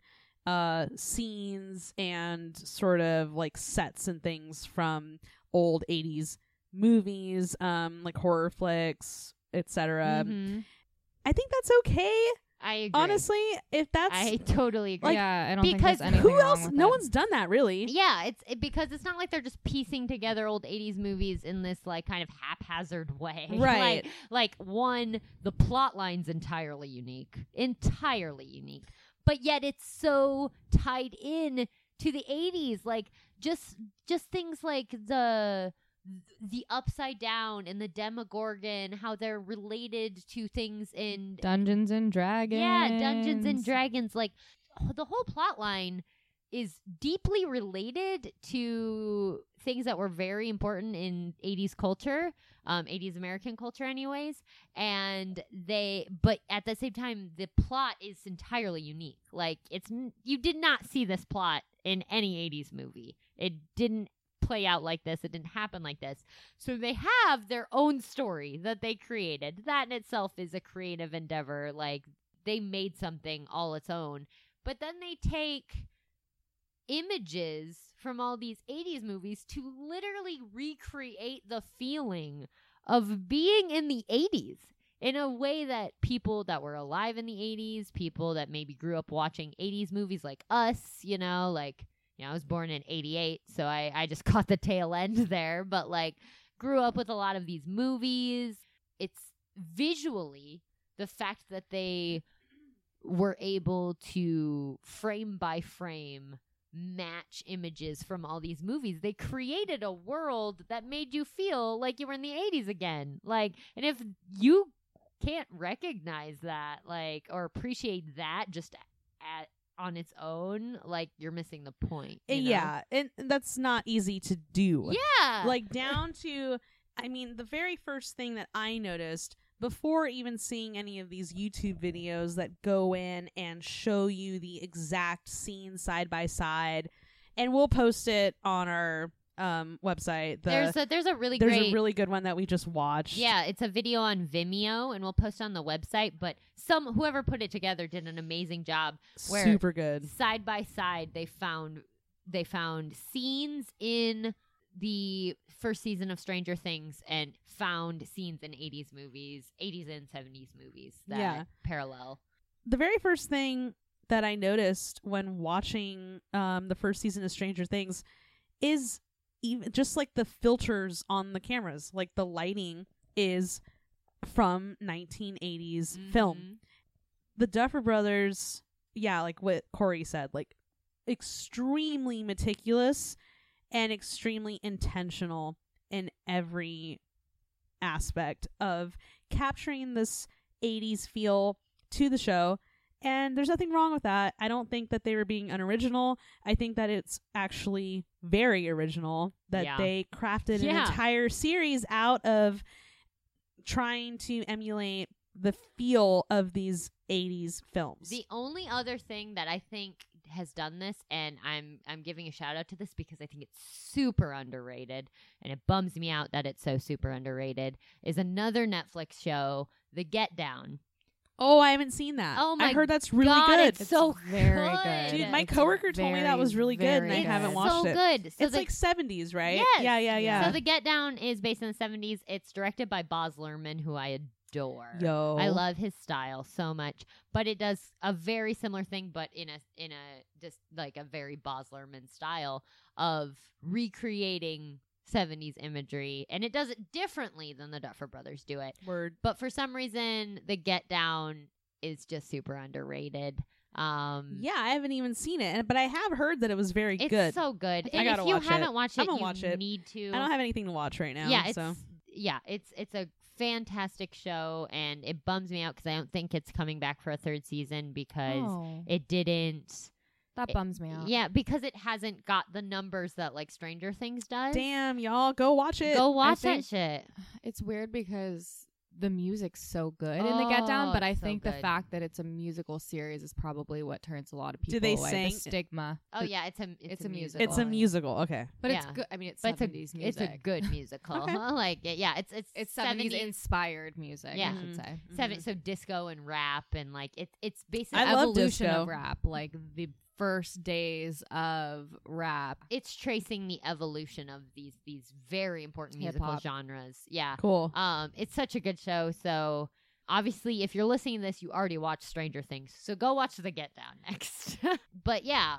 Speaker 5: scenes and sort of like sets and things from old 80s movies, like horror flicks, etc.
Speaker 4: Mhm.
Speaker 5: I think that's okay.
Speaker 4: I agree.
Speaker 5: Honestly, if that's
Speaker 4: I totally agree.
Speaker 5: Like,
Speaker 6: yeah, I don't think
Speaker 4: because
Speaker 6: there's anything
Speaker 5: who
Speaker 6: wrong
Speaker 5: else?
Speaker 6: with
Speaker 5: No
Speaker 6: it.
Speaker 5: one's done that really.
Speaker 4: Yeah, because it's not like they're just piecing together old 80s movies in this like kind of haphazard way.
Speaker 5: Right.
Speaker 4: like one, the plot line's entirely unique. But yet it's so tied in to the 80s. Like just things like the Upside Down and the Demogorgon, how they're related to things in
Speaker 6: Dungeons and Dragons.
Speaker 4: Yeah, Dungeons and Dragons. Like, the whole plot line is deeply related to things that were very important in 80s culture, 80s American culture anyways. But at the same time, the plot is entirely unique. Like, you did not see this plot in any 80s movie. It didn't play out like this. It didn't happen like this. So they have their own story that they created. That in itself is a creative endeavor. Like, they made something all its own. But then they take images from all these 80s movies to literally recreate the feeling of being in the 80s in a way that people that were alive in the 80s, people that maybe grew up watching 80s movies like us, I was born in 88, so I just caught the tail end there, but like grew up with a lot of these movies. It's visually the fact that they were able to frame by frame match images from all these movies. They created a world that made you feel like you were in the 80s again. Like, and if you can't recognize that, like, or appreciate that just on its own, like, you're missing the point. You know?
Speaker 5: Yeah, and that's not easy to do.
Speaker 4: Yeah.
Speaker 5: Like, down to, I mean, the very first thing that I noticed before even seeing any of these YouTube videos that go in and show you the exact scene side by side, and we'll post it on our website.
Speaker 4: There's a really
Speaker 5: good one that we just watched.
Speaker 4: Yeah, it's a video on Vimeo, and we'll post it on the website. But whoever put it together did an amazing job. Where
Speaker 5: Super good.
Speaker 4: Side by side, they found scenes in the first season of Stranger Things and found scenes in 80s movies, 80s and 70s movies that parallel.
Speaker 5: The very first thing that I noticed when watching the first season of Stranger Things is even just like the filters on the cameras. Like, the lighting is from 1980s film. The Duffer Brothers, like what Corey said, like, extremely meticulous and extremely intentional in every aspect of capturing this 80s feel to the show. And there's nothing wrong with that. I don't think that they were being unoriginal. I think that it's actually very original that they crafted an entire series out of trying to emulate the feel of these 80s films.
Speaker 4: The only other thing that I think has done this, and I'm giving a shout out to this because I think it's super underrated, and it bums me out that it's so super underrated, is another Netflix show, The Get Down.
Speaker 5: Oh, I haven't seen that.
Speaker 4: Oh my
Speaker 5: I heard that's really
Speaker 4: God,
Speaker 5: good.
Speaker 4: it's so
Speaker 6: very
Speaker 4: good.
Speaker 6: good.
Speaker 5: Dude, my
Speaker 6: It's
Speaker 5: coworker told me that was
Speaker 6: very,
Speaker 5: really good, and I
Speaker 6: very
Speaker 5: haven't
Speaker 6: good.
Speaker 5: watched
Speaker 4: so
Speaker 5: it.
Speaker 4: good. So
Speaker 5: It's
Speaker 4: the,
Speaker 5: like 70s, right?
Speaker 4: Yes.
Speaker 5: Yeah.
Speaker 4: So The Get Down is based in the 70s. It's directed by Baz Luhrmann, who I adore.
Speaker 5: Yo.
Speaker 4: I love his style so much, but it does a very similar thing, but in a just like a very Baz Luhrmann style of recreating 70s imagery, and it does it differently than the Duffer Brothers do it.
Speaker 5: Word.
Speaker 4: But for some reason, The Get Down is just super underrated.
Speaker 5: Yeah, I haven't even seen it, but I have heard that it was very
Speaker 4: It's
Speaker 5: good.
Speaker 4: so good.
Speaker 5: I
Speaker 4: And
Speaker 5: gotta
Speaker 4: if you
Speaker 5: watch it.
Speaker 4: haven't watched it,
Speaker 5: I'm gonna
Speaker 4: you
Speaker 5: watch it.
Speaker 4: need to.
Speaker 5: I don't have anything to watch right now.
Speaker 4: Yeah,
Speaker 5: so.
Speaker 4: it's a fantastic show, and it bums me out because I don't think it's coming back for a third season because
Speaker 6: Oh,
Speaker 4: it didn't.
Speaker 6: that bums me out.
Speaker 4: Yeah, because it hasn't got the numbers that like Stranger Things does.
Speaker 5: Damn, y'all, go watch it.
Speaker 4: Go watch
Speaker 6: think-
Speaker 4: that shit.
Speaker 6: It's weird because the music's so good in The Get Down,
Speaker 4: Oh,
Speaker 6: but I
Speaker 4: it's so
Speaker 6: think the
Speaker 4: good.
Speaker 6: fact that it's a musical series is probably what turns a lot of people
Speaker 5: Do they
Speaker 6: away.
Speaker 5: sing?
Speaker 6: The stigma.
Speaker 4: Oh yeah, it's a
Speaker 6: It's a
Speaker 4: musical.
Speaker 5: It's a musical. Okay.
Speaker 6: But
Speaker 4: Yeah.
Speaker 6: it's good. I mean, it's
Speaker 4: But
Speaker 6: 70s music.
Speaker 4: It's a good musical.
Speaker 5: Okay.
Speaker 4: Like yeah,
Speaker 6: It's 70s inspired music,
Speaker 4: Yeah.
Speaker 6: I should say.
Speaker 4: So disco and rap and like it's basically
Speaker 5: I love
Speaker 6: Evolution
Speaker 5: disco.
Speaker 6: of rap, like the first days of rap.
Speaker 4: it's tracing the evolution of these very important musical
Speaker 6: Hip-hop.
Speaker 4: genres. Yeah.
Speaker 5: Cool.
Speaker 4: It's such a good show. So obviously, if you're listening to this, you already watched Stranger Things. So go watch The Get Down next. But yeah,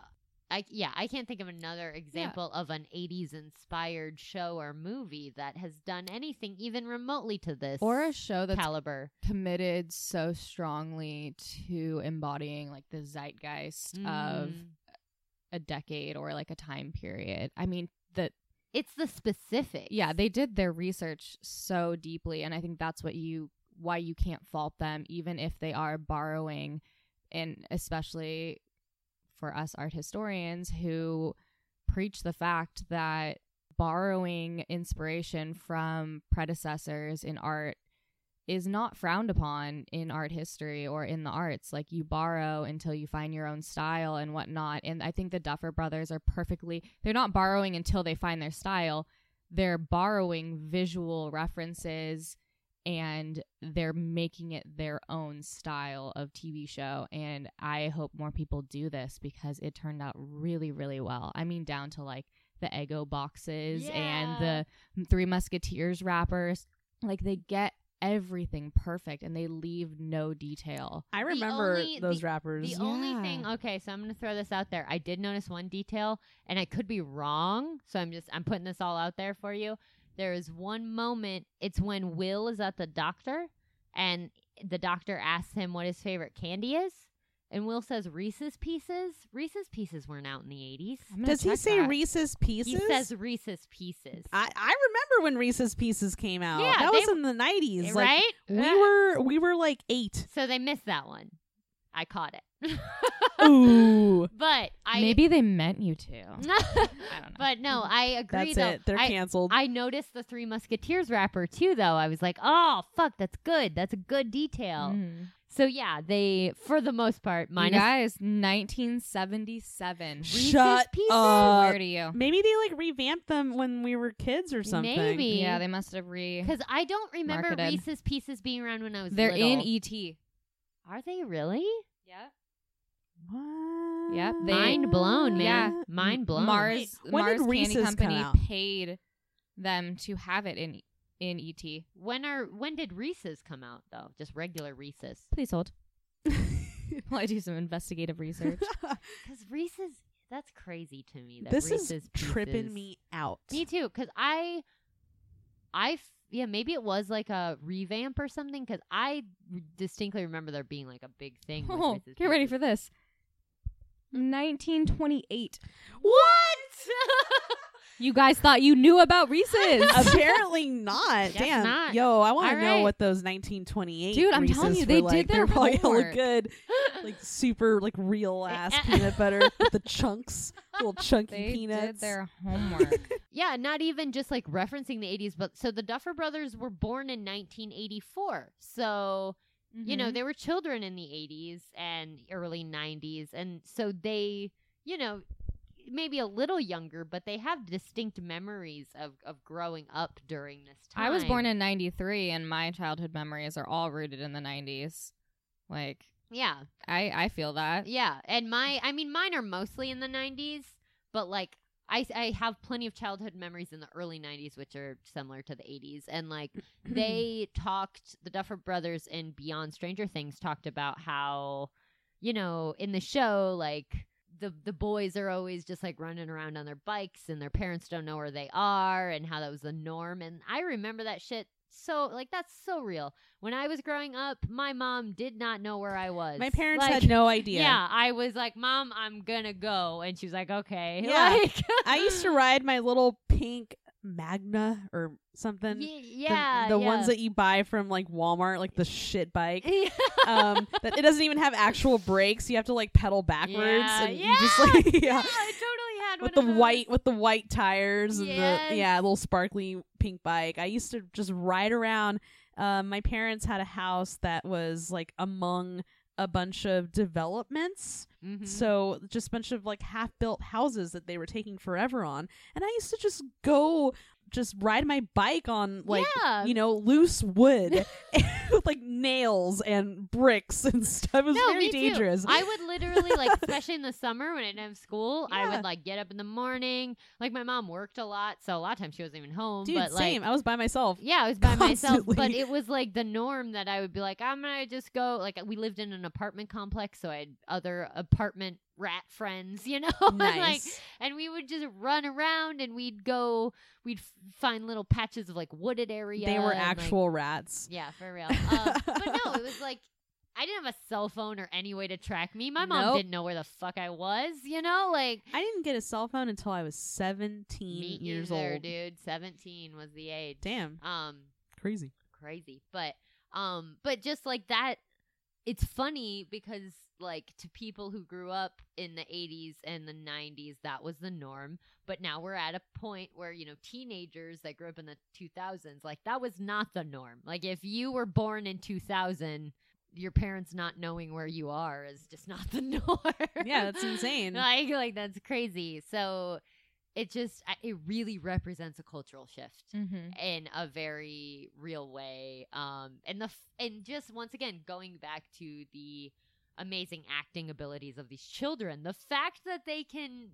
Speaker 4: I can't think of another example of an 80s inspired show or movie that has done anything even remotely to this
Speaker 6: Or a show that's
Speaker 4: caliber.
Speaker 6: committed so strongly to embodying like the zeitgeist of
Speaker 4: Mm.
Speaker 6: a decade or like a time period. I mean,
Speaker 4: It's the specifics.
Speaker 6: yeah, they did their research so deeply, and I think that's why you can't fault them, even if they are borrowing, and especially for us art historians who preach the fact that borrowing inspiration from predecessors in art is not frowned upon in art history or in the arts. Like, you borrow until you find your own style and whatnot. And I think the Duffer Brothers are they're not borrowing until they find their style. They're borrowing visual references and they're making it their own style of TV show. And I hope more people do this because it turned out really, really well. I mean, down to like the Eggo boxes and the Three Musketeers wrappers. Like, they get everything perfect and they leave no detail.
Speaker 5: I remember
Speaker 4: only-
Speaker 5: those rappers.
Speaker 4: The only thing, okay, so I'm going to throw this out there. I did notice one detail, and I could be wrong, so I'm putting this all out there for you. There is one moment, it's when Will is at the doctor, and the doctor asks him what his favorite candy is, and Will says Reese's Pieces. Reese's Pieces weren't out in the 80s.
Speaker 5: Does he say Reese's Pieces?
Speaker 4: He says Reese's Pieces.
Speaker 5: I remember when Reese's Pieces came out.
Speaker 4: Yeah,
Speaker 5: that was
Speaker 4: they-
Speaker 5: in the 90s.
Speaker 4: right?
Speaker 5: Like, we were like 8.
Speaker 4: So they missed that one. I caught it.
Speaker 5: Ooh.
Speaker 4: But I...
Speaker 6: Maybe they meant you to. I don't know.
Speaker 4: But no, I agree,
Speaker 5: That's
Speaker 4: though.
Speaker 5: it. They're canceled.
Speaker 4: I noticed the Three Musketeers wrapper, too, though. I was like, oh, fuck, that's good. That's a good detail.
Speaker 6: Mm.
Speaker 4: So, yeah, they, for the most part,
Speaker 6: You
Speaker 4: minus...
Speaker 6: guys, 1977.
Speaker 5: Shut
Speaker 4: Pieces?
Speaker 5: up.
Speaker 6: Where to you?
Speaker 5: Maybe they like revamped them when we were kids or something.
Speaker 4: Maybe.
Speaker 6: Yeah, they must have
Speaker 4: Because I don't remember
Speaker 6: Marketed.
Speaker 4: Reese's Pieces being around when I was
Speaker 6: They're
Speaker 4: little.
Speaker 6: in ET.
Speaker 4: Are they really?
Speaker 6: Yeah.
Speaker 5: What?
Speaker 6: Yep,
Speaker 4: Mind blown, man.
Speaker 6: Yeah.
Speaker 4: Mind blown.
Speaker 6: Mars
Speaker 5: When did
Speaker 6: Candy
Speaker 5: Reese's come
Speaker 6: Company
Speaker 5: out?
Speaker 6: paid them to have it in ET.
Speaker 4: When did Reese's come out, though? Just regular Reese's.
Speaker 6: Please hold. While I do some investigative research.
Speaker 4: Because Reese's, that's crazy to me. That
Speaker 5: This
Speaker 4: Reese's
Speaker 5: is tripping
Speaker 4: Pieces-
Speaker 5: me out.
Speaker 4: Me too, because yeah, maybe it was like a revamp or something, because I distinctly remember there being like a big thing. with
Speaker 6: Oh,
Speaker 4: Reese's
Speaker 6: get ready
Speaker 4: Pieces.
Speaker 6: for this. 1928.
Speaker 5: What?
Speaker 6: You guys thought you knew about Reese's.
Speaker 5: Apparently not.
Speaker 4: Guess
Speaker 5: Damn.
Speaker 4: not.
Speaker 5: Yo, I want to
Speaker 4: All
Speaker 5: know
Speaker 4: right.
Speaker 5: what those 1928
Speaker 6: Dude, I'm
Speaker 5: Reese's
Speaker 6: telling you,
Speaker 5: were
Speaker 6: they
Speaker 5: like.
Speaker 6: did their
Speaker 5: They're probably hella
Speaker 6: homework.
Speaker 5: good. Like super like real ass peanut butter with the chunks, little chunky
Speaker 6: They
Speaker 5: peanuts.
Speaker 6: did their homework.
Speaker 4: Yeah, not even just like referencing the 80s, but so the Duffer Brothers were born in 1984. So, you know, they were children in the 80s and early 90s. And so they you know, maybe a little younger, but they have distinct memories of growing up during this time.
Speaker 6: I was born in 93, and my childhood memories are all rooted in the 90s. Like,
Speaker 4: yeah,
Speaker 6: I feel that.
Speaker 4: yeah, and mine are mostly in the 90s, but like I have plenty of childhood memories in the early 90s, which are similar to the 80s, and like the Duffer Brothers and Beyond Stranger Things talked about how, you know, in the show, like the boys are always just like running around on their bikes and their parents don't know where they are, and how that was the norm. And I remember that shit. So, like, that's so real. When I was growing up, my mom did not know where I was.
Speaker 5: My parents
Speaker 4: Like,
Speaker 5: had no idea.
Speaker 4: Yeah, I was like, Mom, I'm gonna go. And she was like, okay.
Speaker 5: Yeah.
Speaker 4: Like,
Speaker 5: I used to ride my little pink Magna or something. The ones that you buy from like Walmart, like the shit bike. That it doesn't even have actual brakes. You have to like pedal backwards, and you just like
Speaker 4: yeah, I totally had
Speaker 5: with
Speaker 4: one
Speaker 5: the
Speaker 4: of
Speaker 5: white tires and
Speaker 4: Yes.
Speaker 5: the little sparkly pink bike. I used to just ride around. My parents had a house that was like among a bunch of developments.
Speaker 4: Mhm.
Speaker 5: So just a bunch of like half-built houses that they were taking forever on. And I used to just go ride my bike on like,
Speaker 4: Yeah.
Speaker 5: you know, loose wood with like nails and bricks and stuff. It was
Speaker 4: No,
Speaker 5: very
Speaker 4: me too.
Speaker 5: dangerous.
Speaker 4: I would literally, like, especially in the summer when I didn't have school, I
Speaker 5: Yeah.
Speaker 4: would, like, get up in the morning. Like, my mom worked a lot, so a lot of times she wasn't even home.
Speaker 5: Dude,
Speaker 4: but, like,
Speaker 5: same. I was by myself.
Speaker 4: yeah, I was by myself, but
Speaker 5: Constantly.
Speaker 4: it was, like, the norm that I would be like, I'm gonna just go. Like, we lived in an apartment complex, so I had other apartment rat friends, you know? Like,
Speaker 5: Nice.
Speaker 4: and we would just run around, and we'd find little patches of, like, wooded area.
Speaker 5: They were
Speaker 4: and, like,
Speaker 5: actual rats.
Speaker 4: yeah, for real. But no, it was like, I didn't have a cell phone or any way to track me. My mom
Speaker 5: Nope.
Speaker 4: didn't know where the fuck I was, you know? Like,
Speaker 5: I didn't get a cell phone until I was 17
Speaker 4: me
Speaker 5: years
Speaker 4: either,
Speaker 5: old.
Speaker 4: dude. 17 was the age.
Speaker 5: Damn. Crazy.
Speaker 4: Crazy. But just like that, it's funny because, like, to people who grew up in the 80s and the 90s, that was the norm. But now we're at a point where, you know, teenagers that grew up in the 2000s, like, that was not the norm. Like, if you were born in 2000, your parents not knowing where you are is just not the norm.
Speaker 5: Yeah, that's insane.
Speaker 4: like that's crazy. So it really represents a cultural shift in a very real way. And just once again, going back to the amazing acting abilities of these children, the fact that they can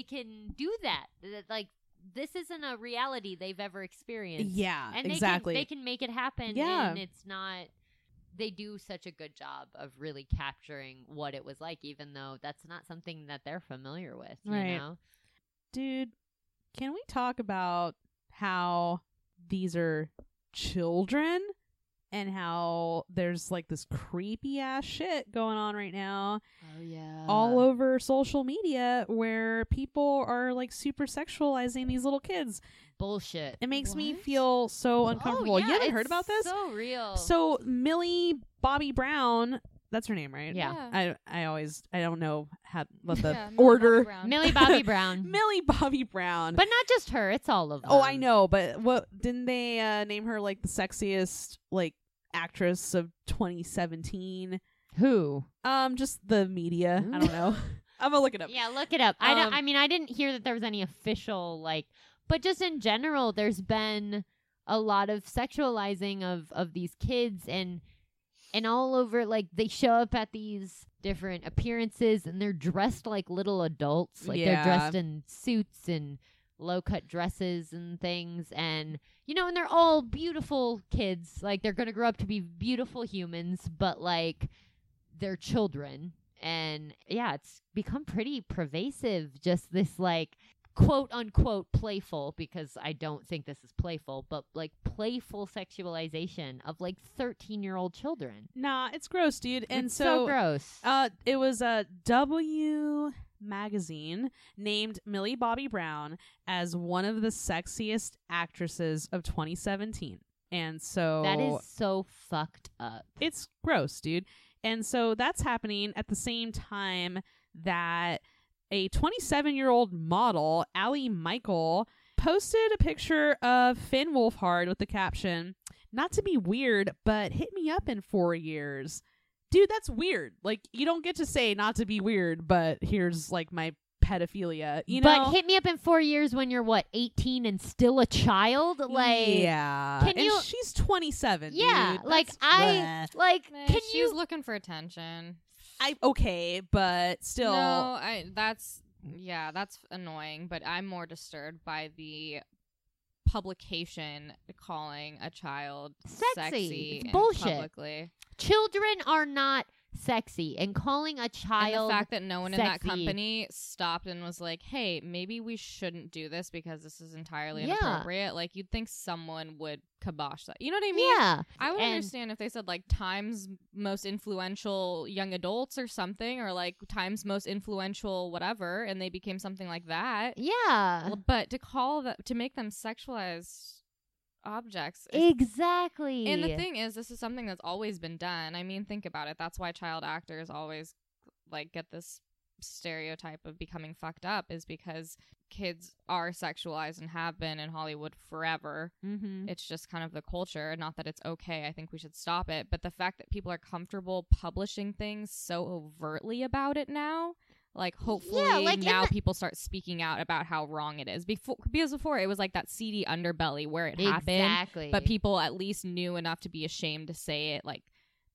Speaker 4: do that, like, this isn't a reality they've ever experienced.
Speaker 5: Yeah,
Speaker 4: and
Speaker 5: exactly.
Speaker 4: they can make it happen.
Speaker 5: Yeah.
Speaker 4: And it's not. They do such a good job of really capturing what it was like, even though that's not something that they're familiar with.
Speaker 5: Right.
Speaker 4: You know?
Speaker 5: Dude, can we talk about how these are children and how there's like this creepy ass shit going on right now
Speaker 4: Oh yeah.
Speaker 5: all over social media where people are like super sexualizing these little kids?
Speaker 4: bullshit.
Speaker 5: It makes me
Speaker 4: What?
Speaker 5: feel so uncomfortable.
Speaker 4: Oh, yeah,
Speaker 5: You haven't
Speaker 4: it's
Speaker 5: heard about this?
Speaker 4: So real.
Speaker 5: So Millie Bobby Brown, that's her name, right?
Speaker 4: Yeah.
Speaker 5: I don't know what the
Speaker 6: Yeah, Millie
Speaker 5: order.
Speaker 6: Bobby Brown.
Speaker 4: Millie Bobby Brown.
Speaker 5: Millie Bobby Brown.
Speaker 4: But not just her, it's all of them.
Speaker 5: Oh, I know, but what didn't they name her like the sexiest like actress of 2017?
Speaker 4: Who?
Speaker 5: Just the media. I don't know. I'm gonna look it up.
Speaker 4: Yeah, look it up. I didn't hear that there was any official, like, but just in general, there's been a lot of sexualizing of these kids and all over, like, they show up at these different appearances and they're dressed like little adults. Like,
Speaker 5: Yeah.
Speaker 4: they're dressed in suits and low-cut dresses and things, and, you know, and they're all beautiful kids. Like, they're gonna grow up to be beautiful humans, but, like, they're children. And, yeah, it's become pretty pervasive, just this, like, quote-unquote playful, because I don't think this is playful, but, like, playful sexualization of, like, 13-year-old children.
Speaker 5: Nah, it's gross, dude. And
Speaker 4: It's so gross.
Speaker 5: it was a W magazine named Millie Bobby Brown as one of the sexiest actresses of 2017. And so
Speaker 4: That is so fucked up.
Speaker 5: it's gross, dude. And so that's happening at the same time that a 27-year-old model, Allie Michael, posted a picture of Finn Wolfhard with the caption, "Not to be weird, but hit me up in 4 years." Dude, that's weird. Like, you don't get to say not to be weird, but here's like my pedophilia, you know?
Speaker 4: But hit me up in 4 years when you're, 18 and still a child? Like,
Speaker 5: yeah.
Speaker 4: can
Speaker 5: and
Speaker 4: you-
Speaker 5: she's 27,
Speaker 4: yeah,
Speaker 5: dude.
Speaker 4: like,
Speaker 5: That's-
Speaker 4: can
Speaker 6: she's
Speaker 4: you...
Speaker 6: looking for attention.
Speaker 5: okay, but still.
Speaker 6: No, that's annoying, but I'm more disturbed by the publication calling a child
Speaker 4: Sexy. It's
Speaker 6: and
Speaker 4: bullshit.
Speaker 6: publicly.
Speaker 4: Children are not sexy, and calling a
Speaker 6: And
Speaker 4: child...
Speaker 6: the fact that no one in that
Speaker 4: sexy.
Speaker 6: company stopped and was like, hey, maybe we shouldn't do this because this is entirely
Speaker 4: Yeah.
Speaker 6: inappropriate. Like, you'd think someone would kibosh that. You know what I mean?
Speaker 4: Yeah.
Speaker 6: I would
Speaker 4: And-
Speaker 6: understand if they said, like, Time's most influential young adults or something, or, like, Time's most influential whatever, and they became something like that.
Speaker 4: Yeah.
Speaker 6: But to make them sexualized objects
Speaker 4: Exactly.
Speaker 6: and the thing is, this is something that's always been done. I mean, think about it. That's why child actors always like get this stereotype of becoming fucked up, is because kids are sexualized and have been in Hollywood forever.
Speaker 4: Mm-hmm.
Speaker 6: It's just kind of the culture. Not that it's okay. I think we should stop it. But the fact that people are comfortable publishing things so overtly about it now, like, hopefully now people start speaking out about how wrong it is. Because before it was like that seedy underbelly where it happened.
Speaker 4: Exactly.
Speaker 6: But people at least knew enough to be ashamed to say it, like,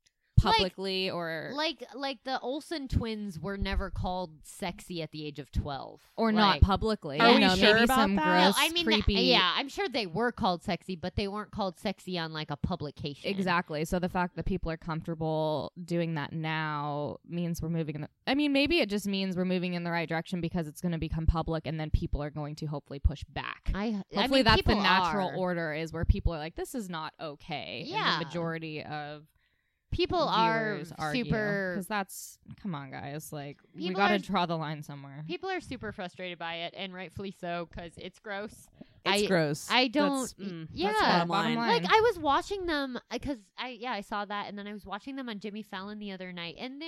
Speaker 6: publicly or
Speaker 4: like the Olsen twins were never called sexy at the age of 12
Speaker 6: or
Speaker 4: Like,
Speaker 6: not publicly.
Speaker 5: Are
Speaker 6: You
Speaker 5: we
Speaker 6: know,
Speaker 5: sure
Speaker 6: maybe
Speaker 5: about
Speaker 6: some
Speaker 5: that?
Speaker 6: gross,
Speaker 4: No, I mean,
Speaker 6: creepy.
Speaker 4: yeah, I'm sure they were called sexy, but they weren't called sexy on like a publication.
Speaker 6: Exactly. So the fact that people are comfortable doing that now means we're moving in the... I mean, maybe it just means we're moving in the right direction because it's going to become public, and then people are going to hopefully push back. Hopefully
Speaker 4: mean,
Speaker 6: that's the
Speaker 4: people
Speaker 6: natural
Speaker 4: are.
Speaker 6: order, is where people are like, this is not okay.
Speaker 4: Yeah.
Speaker 6: And the majority of
Speaker 4: People are
Speaker 6: viewers argue,
Speaker 4: super.
Speaker 6: because that's... Come on, guys. Like, we
Speaker 4: People
Speaker 6: got to
Speaker 4: are-
Speaker 6: draw the line somewhere.
Speaker 4: People are super frustrated by it, and rightfully so, because it's gross.
Speaker 5: It's gross.
Speaker 4: I don't.
Speaker 5: That's,
Speaker 4: yeah,
Speaker 5: that's bottom
Speaker 6: bottom
Speaker 5: line.
Speaker 6: line.
Speaker 4: like I was watching them because I saw that, and then I was watching them on Jimmy Fallon the other night, and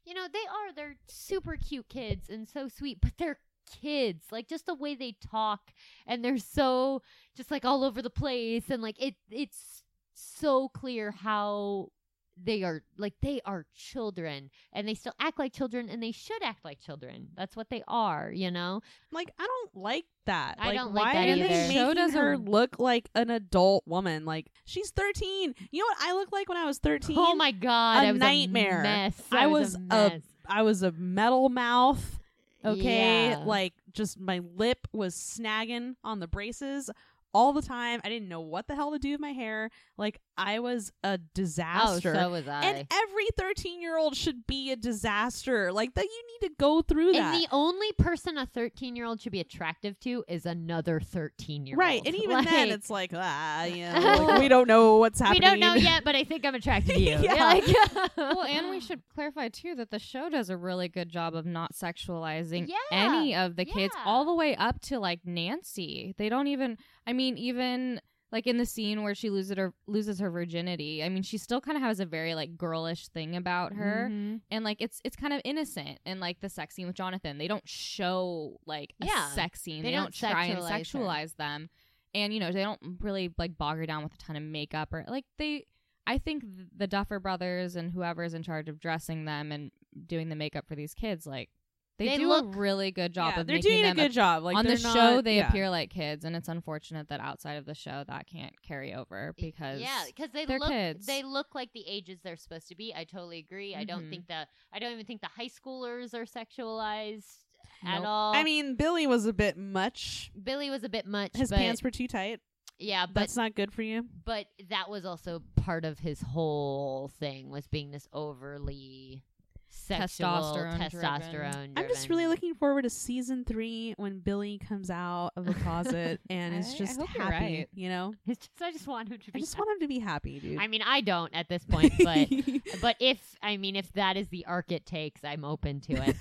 Speaker 4: they're super cute kids and so sweet, but they're kids, like just the way they talk, and they're so just like all over the place, and like it's so clear how they are children, and they still act like children, and they should act like children. That's what they are, you know.
Speaker 5: Like, I don't like that.
Speaker 4: I
Speaker 5: Like,
Speaker 4: don't like
Speaker 5: why
Speaker 4: that
Speaker 5: are
Speaker 4: either.
Speaker 5: they
Speaker 6: Show
Speaker 5: making
Speaker 6: doesn't-
Speaker 5: her look like an adult woman? Like, she's 13. You know what I looked like when I was 13?
Speaker 4: Oh my god,
Speaker 5: A
Speaker 4: I was
Speaker 5: nightmare.
Speaker 4: A mess.
Speaker 5: I
Speaker 4: was a mess.
Speaker 5: I was a metal mouth. Okay,
Speaker 4: Yeah.
Speaker 5: like, just my lip was snagging on the braces all the time. I didn't know what the hell to do with my hair. Like, I was a disaster.
Speaker 4: Oh, so was I.
Speaker 5: And every 13-year-old should be a disaster. Like, that you need to go through that.
Speaker 4: And the only person a 13-year-old should be attractive to is another 13-year-old.
Speaker 5: Right, and even then,
Speaker 4: Like,
Speaker 5: it's like, like, we don't know what's
Speaker 4: we
Speaker 5: happening.
Speaker 4: don't know yet, but I think I'm attracted to you.
Speaker 5: Yeah.
Speaker 4: Like,
Speaker 6: Well, and we should clarify too that the show does a really good job of not sexualizing
Speaker 4: Yeah,
Speaker 6: any of the kids,
Speaker 4: yeah.
Speaker 6: all the way up to like Nancy. They don't even. I mean, even like in the scene where she loses her virginity. I mean, she still kind of has a very like girlish thing about her,
Speaker 4: Mhm.
Speaker 6: and like it's kind of innocent. And like the sex scene with Jonathan, they don't show like a
Speaker 4: Yeah,
Speaker 6: sex scene.
Speaker 4: they
Speaker 6: They don't
Speaker 4: don't
Speaker 6: try and
Speaker 4: sexualize her.
Speaker 6: sexualize them, and they don't really like bog her down with a ton of makeup or like they. I think the Duffer Brothers and whoever is in charge of dressing them and doing the makeup for these kids, like they do
Speaker 4: look-
Speaker 6: a really good job
Speaker 5: Yeah,
Speaker 6: of
Speaker 5: they're
Speaker 6: making
Speaker 5: doing a
Speaker 6: them
Speaker 5: good job. Like,
Speaker 6: on the
Speaker 5: they're
Speaker 6: show
Speaker 5: not-
Speaker 6: they
Speaker 5: yeah.
Speaker 6: appear like kids, and it's unfortunate that outside of the show that can't carry over because
Speaker 4: because
Speaker 6: they're
Speaker 4: look
Speaker 6: kids.
Speaker 4: they look like the ages they're supposed to be. I totally agree. I don't
Speaker 6: Mhm.
Speaker 4: even think the high schoolers are sexualized at
Speaker 6: Nope.
Speaker 4: all.
Speaker 5: I mean, Billy was a bit much.
Speaker 4: Billy was a bit much.
Speaker 5: His
Speaker 4: but,
Speaker 5: pants were too tight.
Speaker 4: yeah, but
Speaker 5: That's not good for you.
Speaker 4: but that was also part of his whole thing, was being this overly sexual,
Speaker 6: Testosterone-driven.
Speaker 5: I'm just really looking forward to season 3 when Billy comes out of the closet and is
Speaker 6: I
Speaker 5: just
Speaker 6: hope you're
Speaker 5: happy.
Speaker 6: right.
Speaker 5: You know,
Speaker 4: I just want him to
Speaker 5: I
Speaker 4: be.
Speaker 5: just want him to be happy, dude.
Speaker 4: I mean, I don't at this point, but if that is the arc it takes, I'm open to it.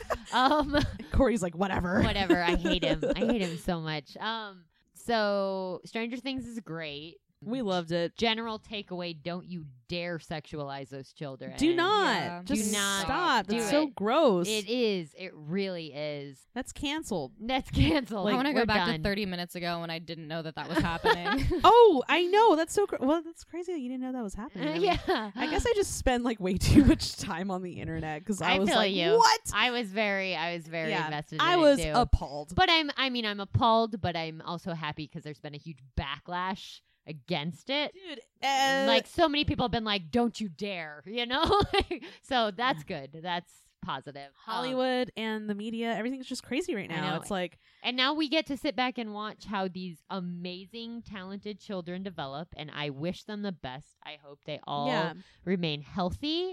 Speaker 5: Corey's like, whatever.
Speaker 4: Whatever. I hate him. I hate him so much. So Stranger Things is great.
Speaker 5: We loved it.
Speaker 4: General takeaway, don't you dare sexualize those children.
Speaker 5: Do not.
Speaker 6: Yeah.
Speaker 5: Just
Speaker 4: Do not
Speaker 5: stop.
Speaker 4: do
Speaker 5: That's
Speaker 4: it.
Speaker 5: so gross.
Speaker 4: It is. It really is.
Speaker 5: That's canceled.
Speaker 4: That's canceled.
Speaker 6: I want to go
Speaker 4: We're
Speaker 6: back
Speaker 4: done.
Speaker 6: to 30 minutes ago when I didn't know that was happening.
Speaker 5: Oh, I know. That's so well, that's crazy that you didn't know that was happening. I mean,
Speaker 4: Yeah.
Speaker 5: I guess I just spend like way too much time on the internet because I was
Speaker 4: feel
Speaker 5: like,
Speaker 4: you.
Speaker 5: what?
Speaker 4: I was very invested in
Speaker 5: I
Speaker 4: it,
Speaker 5: was
Speaker 4: too.
Speaker 5: appalled.
Speaker 4: But I'm appalled, but I'm also happy because there's been a huge backlash against it.
Speaker 5: Dude,
Speaker 4: Like so many people have been like, "Don't you dare," you know. So that's good. That's positive.
Speaker 5: Hollywood and the media, everything's just crazy right
Speaker 4: I
Speaker 5: now.
Speaker 4: know.
Speaker 5: It's like,
Speaker 4: And now we get to sit back and watch how these amazing, talented children develop, and I wish them the best. I hope they all
Speaker 5: yeah,
Speaker 4: remain healthy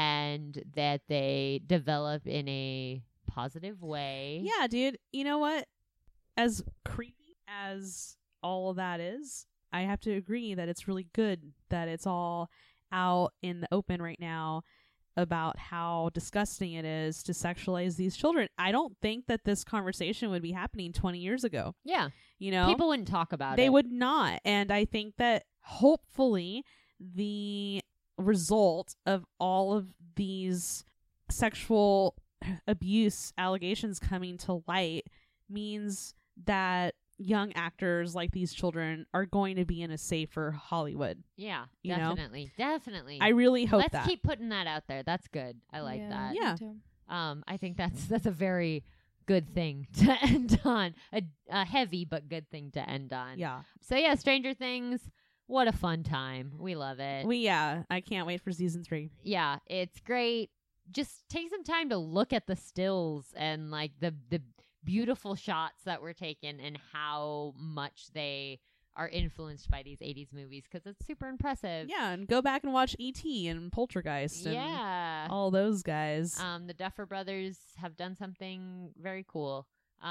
Speaker 4: and that they develop in a positive way.
Speaker 5: yeah, dude. You know what? As creepy as all of that is, I have to agree that it's really good that it's all out in the open right now about how disgusting it is to sexualize these children. I don't think that this conversation would be happening 20 years ago.
Speaker 4: Yeah.
Speaker 5: You know,
Speaker 4: People wouldn't talk about it.
Speaker 5: they would not. And I think that hopefully the result of all of these sexual abuse allegations coming to light means that young actors like these children are going to be in a safer Hollywood.
Speaker 4: Yeah,
Speaker 5: You know?
Speaker 4: definitely.
Speaker 5: I really hope
Speaker 4: Let's
Speaker 5: that.
Speaker 4: keep putting that out there. That's good. I like that.
Speaker 5: Yeah.
Speaker 4: I think that's a very good thing to end on. A heavy but good thing to end on.
Speaker 5: Yeah.
Speaker 4: So yeah, Stranger Things. What a fun time. We love it.
Speaker 5: I can't wait for season 3.
Speaker 4: Yeah, it's great. Just take some time to look at the stills and like the beautiful shots that were taken and how much they are influenced by these 80s movies because it's super impressive.
Speaker 5: Yeah, and go back and watch E.T. and Poltergeist and
Speaker 4: Yeah.
Speaker 5: all those guys.
Speaker 4: The Duffer Brothers have done something very cool.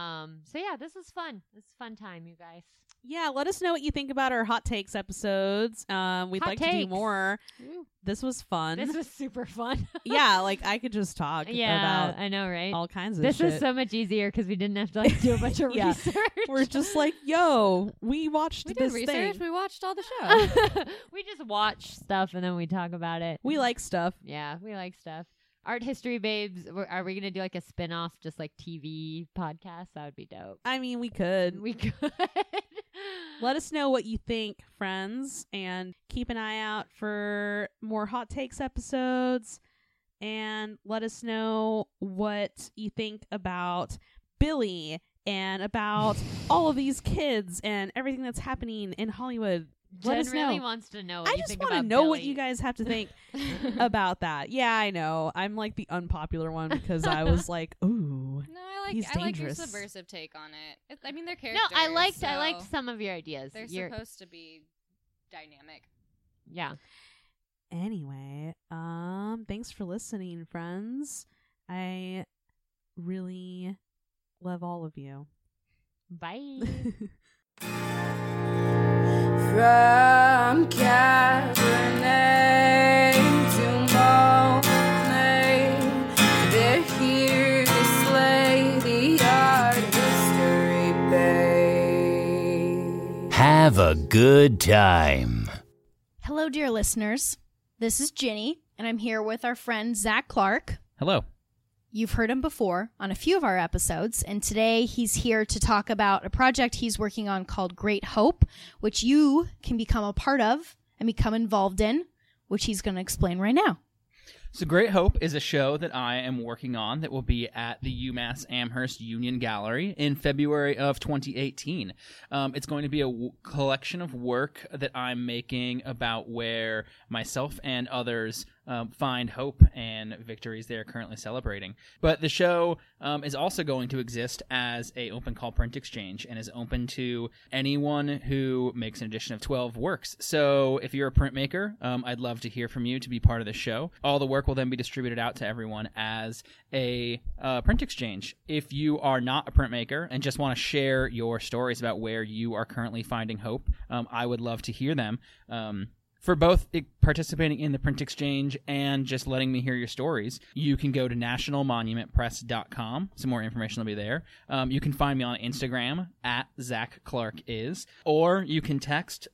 Speaker 4: So yeah, this was fun. This is a fun time, you guys.
Speaker 5: Yeah, let us know what you think about our Hot Takes episodes. We'd
Speaker 4: Hot
Speaker 5: like to do
Speaker 4: takes.
Speaker 5: more. This was fun.
Speaker 4: This was super fun.
Speaker 5: Yeah, like I could just talk
Speaker 4: Yeah,
Speaker 5: about
Speaker 4: I know, right?
Speaker 5: all kinds of
Speaker 4: This
Speaker 5: shit.
Speaker 4: was so much easier because we didn't have to like do a bunch of
Speaker 5: Yeah.
Speaker 4: research.
Speaker 5: We're just like, yo, we watched
Speaker 6: We
Speaker 5: this
Speaker 6: did research.
Speaker 5: thing.
Speaker 6: We watched all the show.
Speaker 4: We just watch stuff and then we talk about it.
Speaker 5: We like stuff.
Speaker 4: Yeah, we like stuff. Art History Babes, are we going to do like a spin-off, just like TV podcast? That would be dope.
Speaker 5: I mean, we could.
Speaker 4: We could.
Speaker 5: Let us know what you think, friends, and keep an eye out for more Hot Takes episodes. And let us know what you think about Billy and about all of these kids and everything that's happening in Hollywood. Let
Speaker 4: Jen
Speaker 5: us
Speaker 4: really
Speaker 5: know.
Speaker 4: wants to know what
Speaker 5: I
Speaker 4: you
Speaker 5: just
Speaker 4: think
Speaker 5: want to
Speaker 4: about
Speaker 5: know what
Speaker 4: Billy.
Speaker 5: you guys have to think about that. Yeah, I know. I'm like the unpopular one because I was like, ooh.
Speaker 6: No, I
Speaker 5: He's
Speaker 6: like your
Speaker 5: dangerous.
Speaker 6: subversive take on it. I mean, they're
Speaker 4: No,
Speaker 6: characters.
Speaker 4: I liked
Speaker 6: so
Speaker 4: some of your ideas.
Speaker 6: They're
Speaker 4: You're-
Speaker 6: supposed to be dynamic.
Speaker 4: yeah.
Speaker 5: Anyway, thanks for listening, friends. I really love all of you.
Speaker 4: Bye.
Speaker 2: From Cabernet to Monet, they're here to slay the art history babe.
Speaker 8: Have a good time.
Speaker 1: Hello, dear listeners. This is Ginny, and I'm here with our friend Zach Clark.
Speaker 9: Hello.
Speaker 1: You've heard him before on a few of our episodes, and today he's here to talk about a project he's working on called Great Hope, which you can become a part of and become involved in, which he's going to explain right now.
Speaker 9: So Great Hope is a show that I am working on that will be at the UMass Amherst Union Gallery in February of 2018. It's going to be a collection of work that I'm making about where myself and others find hope and victories they are currently celebrating. But the show is also going to exist as a open call print exchange and is open to anyone who makes an edition of 12 works. So if you're a printmaker, I'd love to hear from you to be part of the show. All the work will then be distributed out to everyone as a print exchange. If you are not a printmaker and just want to share your stories about where you are currently finding hope, I would love to hear them. for both participating in the print exchange and just letting me hear your stories, you can go to nationalmonumentpress.com. Some more information will be there. You can find me on Instagram at Zach Clark Is, or you can text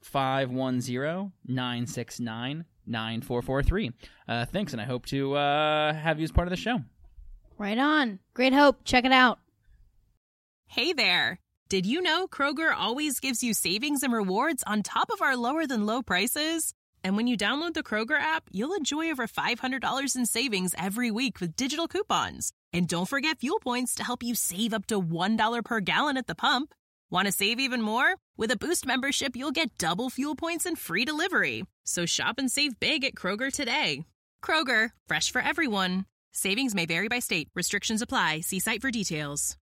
Speaker 9: 510-969-9443. Thanks, and I hope to have you as part of the show.
Speaker 1: Right on. Great Hope. Check it out.
Speaker 10: Hey there. Did you know Kroger always gives you savings and rewards on top of our lower-than-low prices? And when you download the Kroger app, you'll enjoy over $500 in savings every week with digital coupons. And don't forget fuel points to help you save up to $1 per gallon at the pump. Want to save even more? With a Boost membership, you'll get double fuel points and free delivery. So shop and save big at Kroger today. Kroger, fresh for everyone. Savings may vary by state. Restrictions apply. See site for details.